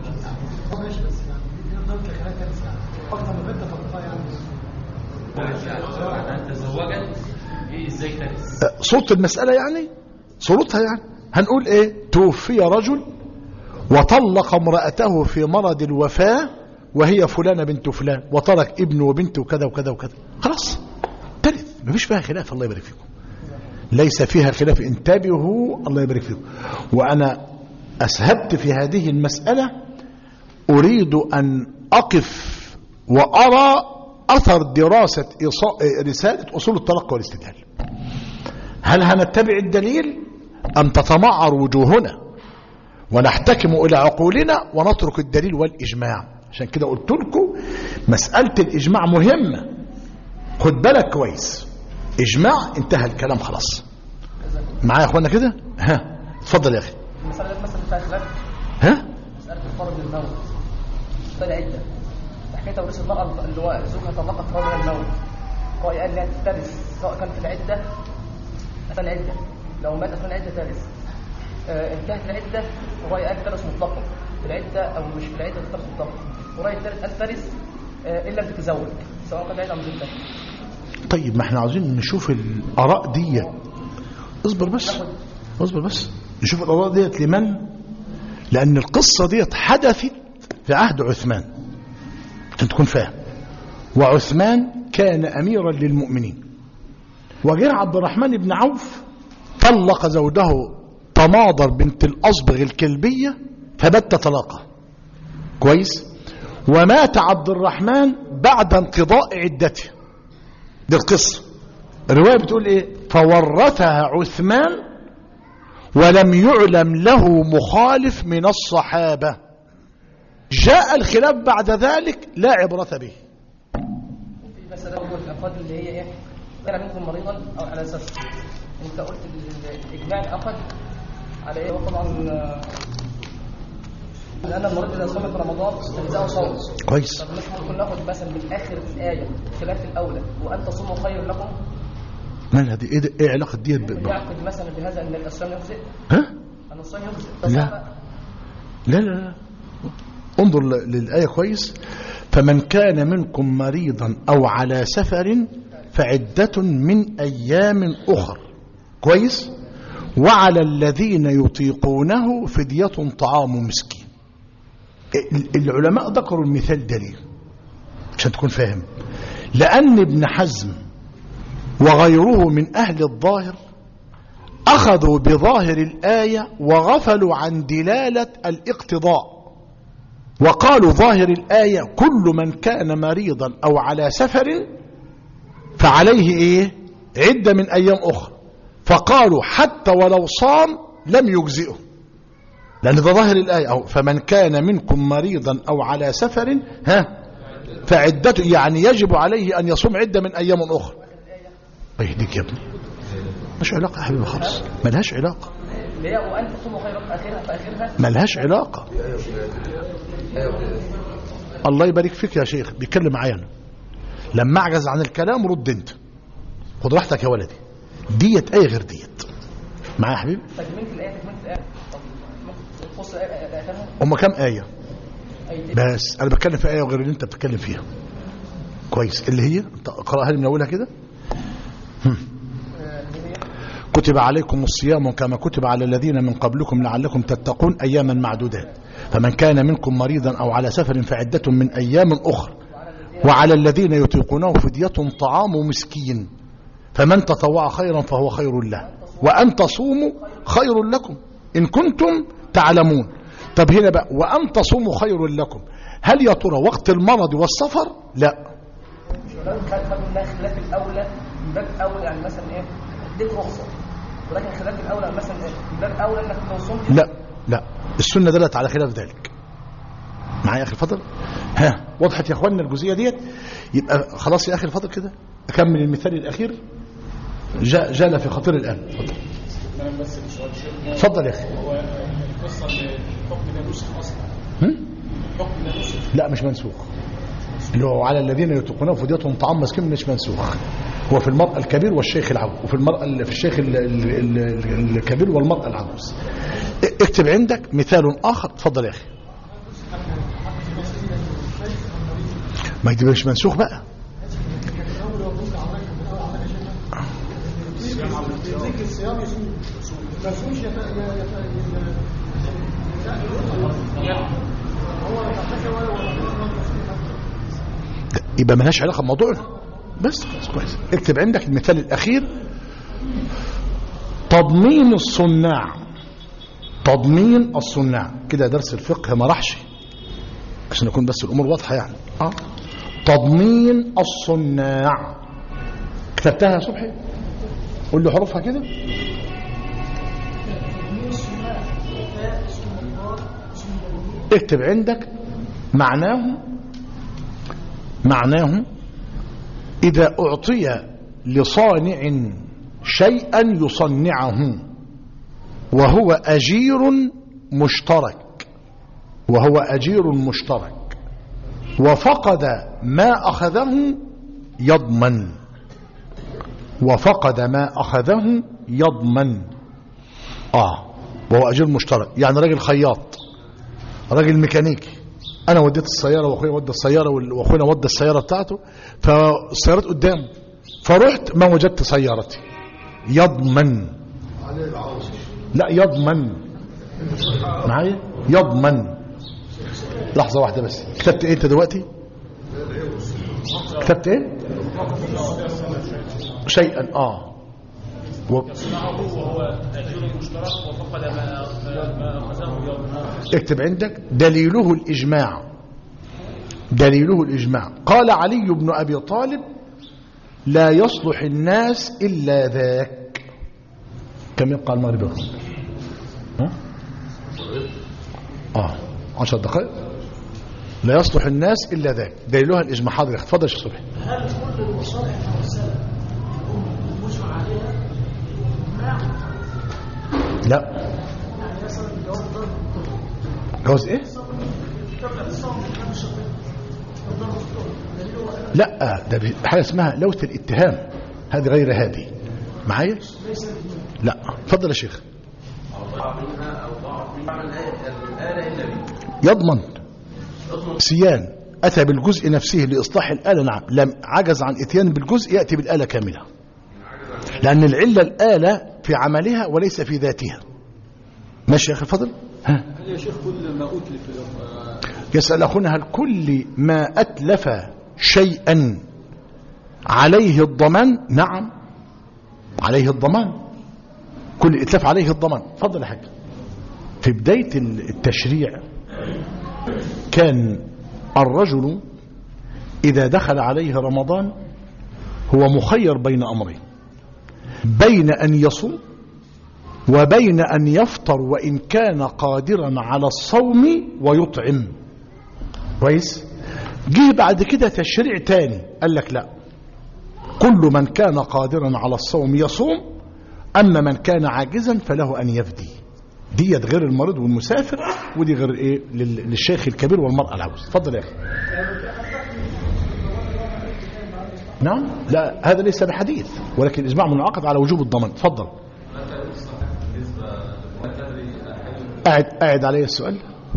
صوت المسألة يعني، صورتها يعني هنقول ايه؟ توفي رجل وطلق امرأته في مرض الوفاة وهي فلانة بنت فلان، وترك ابن وبنت وكذا وكذا وكذا، خلاص ترث، مفيش فيها خلاف. الله يبارك فيكم، ليس فيها خلاف، انتبهوا، الله يبارك فيكم. وأنا أسهبت في هذه المسألة، أريد أن أقف وأرى أثر دراسة رسالة أصول التلقي والاستدلال. هل هنتبع الدليل أم تتمعر وجوهنا ونحتكم إلى عقولنا ونترك الدليل والإجماع؟ عشان كده قلت لكم مسألة الإجماع مهمة، خد بالك كويس. إجماع انتهى الكلام خلاص. معايا يا أخوانا كده؟ ها اتفضل يا أخي. مسألة بتاع خلاف. ها؟ مسألة الفرض الموت طلع عدة، حكاية توريث المرأة اللي هو زوجها طلقت قبل الموت، هو قال لها ترث سواء كان في العدة أثناء العدة، لو مات أثناء العدة ترث. انتهت العدة وهي قال ترث مطلقة، في العدة أو مش في العدة ترث مطلقة، وهي قال ترث إن لم تتزوج سواء كان العدة أو زوجها. طيب ما احنا عاوزين نشوف الآراء دي. اصبر بس، اصبر بس، نشوف الآراء ديت لمن؟ لأن القصة ديت حدثت في عهد عثمان عشان تكون فاهم. وعثمان كان أميرا للمؤمنين. وجاء عبد الرحمن بن عوف طلق زوجه تماضر بنت الأصبغ الكلبية فبت طلاقه. كويس. ومات عبد الرحمن بعد انقضاء عدته. دي القصة. الرواية بتقول ايه؟ فورثها عثمان ولم يعلم له مخالف من الصحابة. جاء الخلاف بعد ذلك لا عبرة به. في مسألة الأفراد اللي هي ايه؟ كان منكم مريضا أو على أساس أنت قلت الإجماع الأفراد على ايه؟ وطبعا لأن المريض إذا صام في رمضان استجزاءه صوم. كويس. طب ممكن ناخد مثلا من آخر الآية خلاف الأولى وأن تصوموا خير لكم. من هذه ايه علاقة دي يعقد مثلا بهذا أن الصيام يجزئ؟ ها؟ أن الصيام يجزئ. لا انظر للآية كويس. فمن كان منكم مريضا أو على سفر فعدة من أيام أخر. كويس. وعلى الذين يطيقونه فدية طعام مسكين. العلماء ذكروا المثال دليل عشان تكون فاهم. لأن ابن حزم وغيره من أهل الظاهر أخذوا بظاهر الآية وغفلوا عن دلالة الاقتضاء، وقالوا ظاهر الآية كل من كان مريضا أو على سفر فعليه إيه؟ عدة من أيام أخرى. فقالوا حتى ولو صام لم يجزئه، لأن ده ظاهر الآية أو فمن كان منكم مريضا أو على سفر فعدته، يعني يجب عليه أن يصوم عدة من أيام أخرى. يهديك يا ابني، مش علاقة يا حبيبي خالص، ملهاش علاقة. وأن تصوموا خيرا فآخرها ملهاش علاقة. الله يبارك فيك يا شيخ، بيتكلم معايا أنا. لما أعجز عن الكلام رد أنت، خد راحتك يا ولدي. ديت آية غير ديت. معايا يا حبيبي؟ تكملت الآية. هما كام آية؟ بس أنا بتكلم في آية غير اللي أنت بتتكلم فيها. كويس. اللي هي قرأها لي من أولها كده. كتب عليكم الصيام كما كتب على الذين من قبلكم لعلكم تتقون أياما معدودات، فمن كان منكم مريضا أو على سفر فعدة من أيام أخرى، وعلى الذين يطيقونه فدية طعام مسكين، فمن تطوع خيرا فهو خير له، وأن تصوموا خير لكم إن كنتم تعلمون. طب هنا بقى وأن تصوموا خير لكم، هل يا ترى وقت المرض والسفر؟ لا. خلاف الأولى من باب أولى، يعني مثلا إيه اديك رخصة، ولكن خلاف الأولى مثلا من باب أولى إنك لو صمت. لا السنة دلت على خلاف ذلك. معايا يا أخي الفضل؟ وضحت يا أخواننا الجزئية ديت؟ يبقى خلاص يا أخي الفضل كده أكمل المثال الأخير جاء في خطير الآن. اتفضل يا أخي. هو القصة الحكم ده نسخ أصلا. الحكم ده نسخ. لا مش منسوخ. اللي هو على الذين يتقونه فديتهم طعام مسكين مش منسوخ. هو في المرأة الكبير والشيخ العجوز، وفي المرأة في الشيخ الكبير والمرأة العجوز. اكتب عندك مثال آخر. اتفضل يا أخي. ما يجيبش منسوخ بقى. يبقى ملهاش علاقة بموضوعنا. بس كويس. اكتب عندك المثال الأخير. تضمين الصناع كده درس الفقه ما راحش عشان يكون بس الأمور واضحة يعني. تضمين الصناع كتبتها يا صبحي؟ قول له حروفها كده. اكتب عندك معناه إذا أعطي لصانع شيئا يصنعه وهو أجير مشترك وفقد ما أخذه يضمن. وهو أجير مشترك يعني راجل خياط، راجل ميكانيكي، أنا وديت السيارة وأخويا ودى السيارة وأخونا ودى السيارة بتاعته، فالسيارات قدامه، فرحت ما وجدت سيارتي، يضمن. لا يضمن معايا، يضمن. لحظة واحدة بس. كتبت ايه انت دلوقتي؟ كتبت ايه شيئا يصنعه وهو أجر مشترك وفقد ما أخذه يوم. اكتب عندك دليله الإجماع. قال علي بن أبي طالب لا يصلح الناس إلا ذاك. كم يبقى المغرب؟ 10 دقائق. لا يصلح الناس إلا ذاك دليلها الإجماع. حاضر اتفضل يا شيخ صبحي. هل كل المصالح المرسلة مجمع عليها؟ لا. يعني مثلا جواز ايه؟ لا ده حاجه اسمها لوث الاتهام، هذه غير هذه. معايا؟ لا اتفضل يا شيخ. يضمن سيان أتى بالجزء نفسه لإصلاح الآلة. نعم. لم عجز عن إتيان بالجزء يأتي بالآلة كاملة، لأن العلة الآلة في عملها وليس في ذاتها. ماشي يا أخي الفضل. هل يا شيخ كل ما أتلف يسأل أخونا هل كل ما أتلف شيئا عليه الضمان؟ نعم عليه الضمان، كل إتلاف عليه الضمان. فضل يا حاج. في بداية التشريع كان الرجل إذا دخل عليه رمضان هو مخير بين أمرين، بين أن يصوم وبين أن يفطر وإن كان قادرا على الصوم ويطعم. كويس. جه بعد كده تشريع تاني قال لك لا، كل من كان قادرا على الصوم يصوم، أما من كان عاجزا فله أن يفدي. ديت غير المريض والمسافر، ودي غير ايه للشيخ الكبير والمرأة العجوز. اتفضل يا اخي. نعم لا هذا ليس بحديث، ولكن الاجماع منعقد على وجوب الضمان. اتفضل. قاعد عليه السؤال.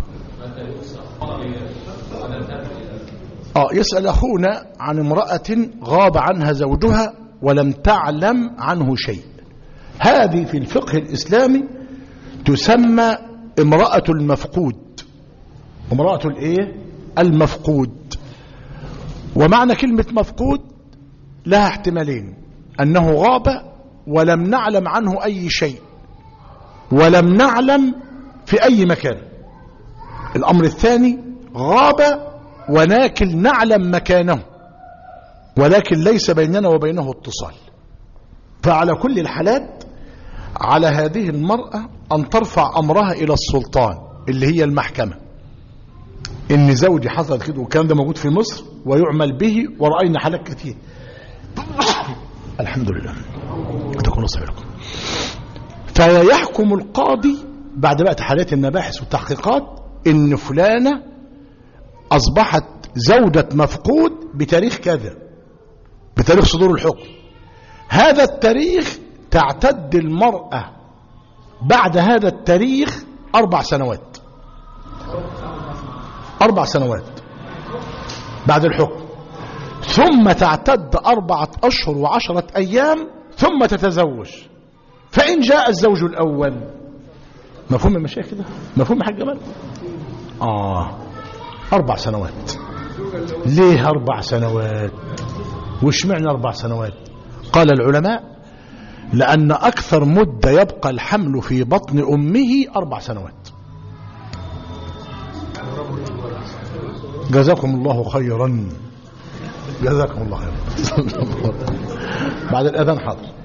يسأل أخونا عن امرأة غاب عنها زوجها ولم تعلم عنه شيء. هذه في الفقه الإسلامي تسمى امرأة المفقود. امرأة الايه؟ المفقود. ومعنى كلمة مفقود لها احتمالين: أنه غاب ولم نعلم عنه أي شيء، ولم نعلم في أي مكان. الأمر الثاني غاب ولكن نعلم مكانه، ولكن ليس بيننا وبينه اتصال. فعلى كل الحالات على هذه المرأة أن ترفع أمرها إلى السلطان اللي هي المحكمة، إن زوجي حصل كده، والكلام ده موجود في مصر ويعمل به ورأينا حالات كتير. الحمد لله تكون نصح لكم. فيحكم القاضي بعد بقى حالات المباحث والتحقيقات إن فلانة أصبحت زوجة مفقود بتاريخ كذا، بتاريخ صدور الحكم. هذا التاريخ تعتد المرأة بعد هذا التاريخ 4 سنوات. 4 سنوات بعد الحكم، ثم تعتد 4 أشهر و10 أيام، ثم تتزوج. فإن جاء الزوج الأول، مفهوم المشايخ كده؟ مفهوم حاج جمال؟ 4 سنوات. ليه 4 سنوات؟ وش معنى 4 سنوات؟ قال العلماء لأن أكثر مدة يبقى الحمل في بطن أمه 4 سنوات. جزاكم الله خيرا. جزاكم الله خيرا. بعد الأذان حاضر.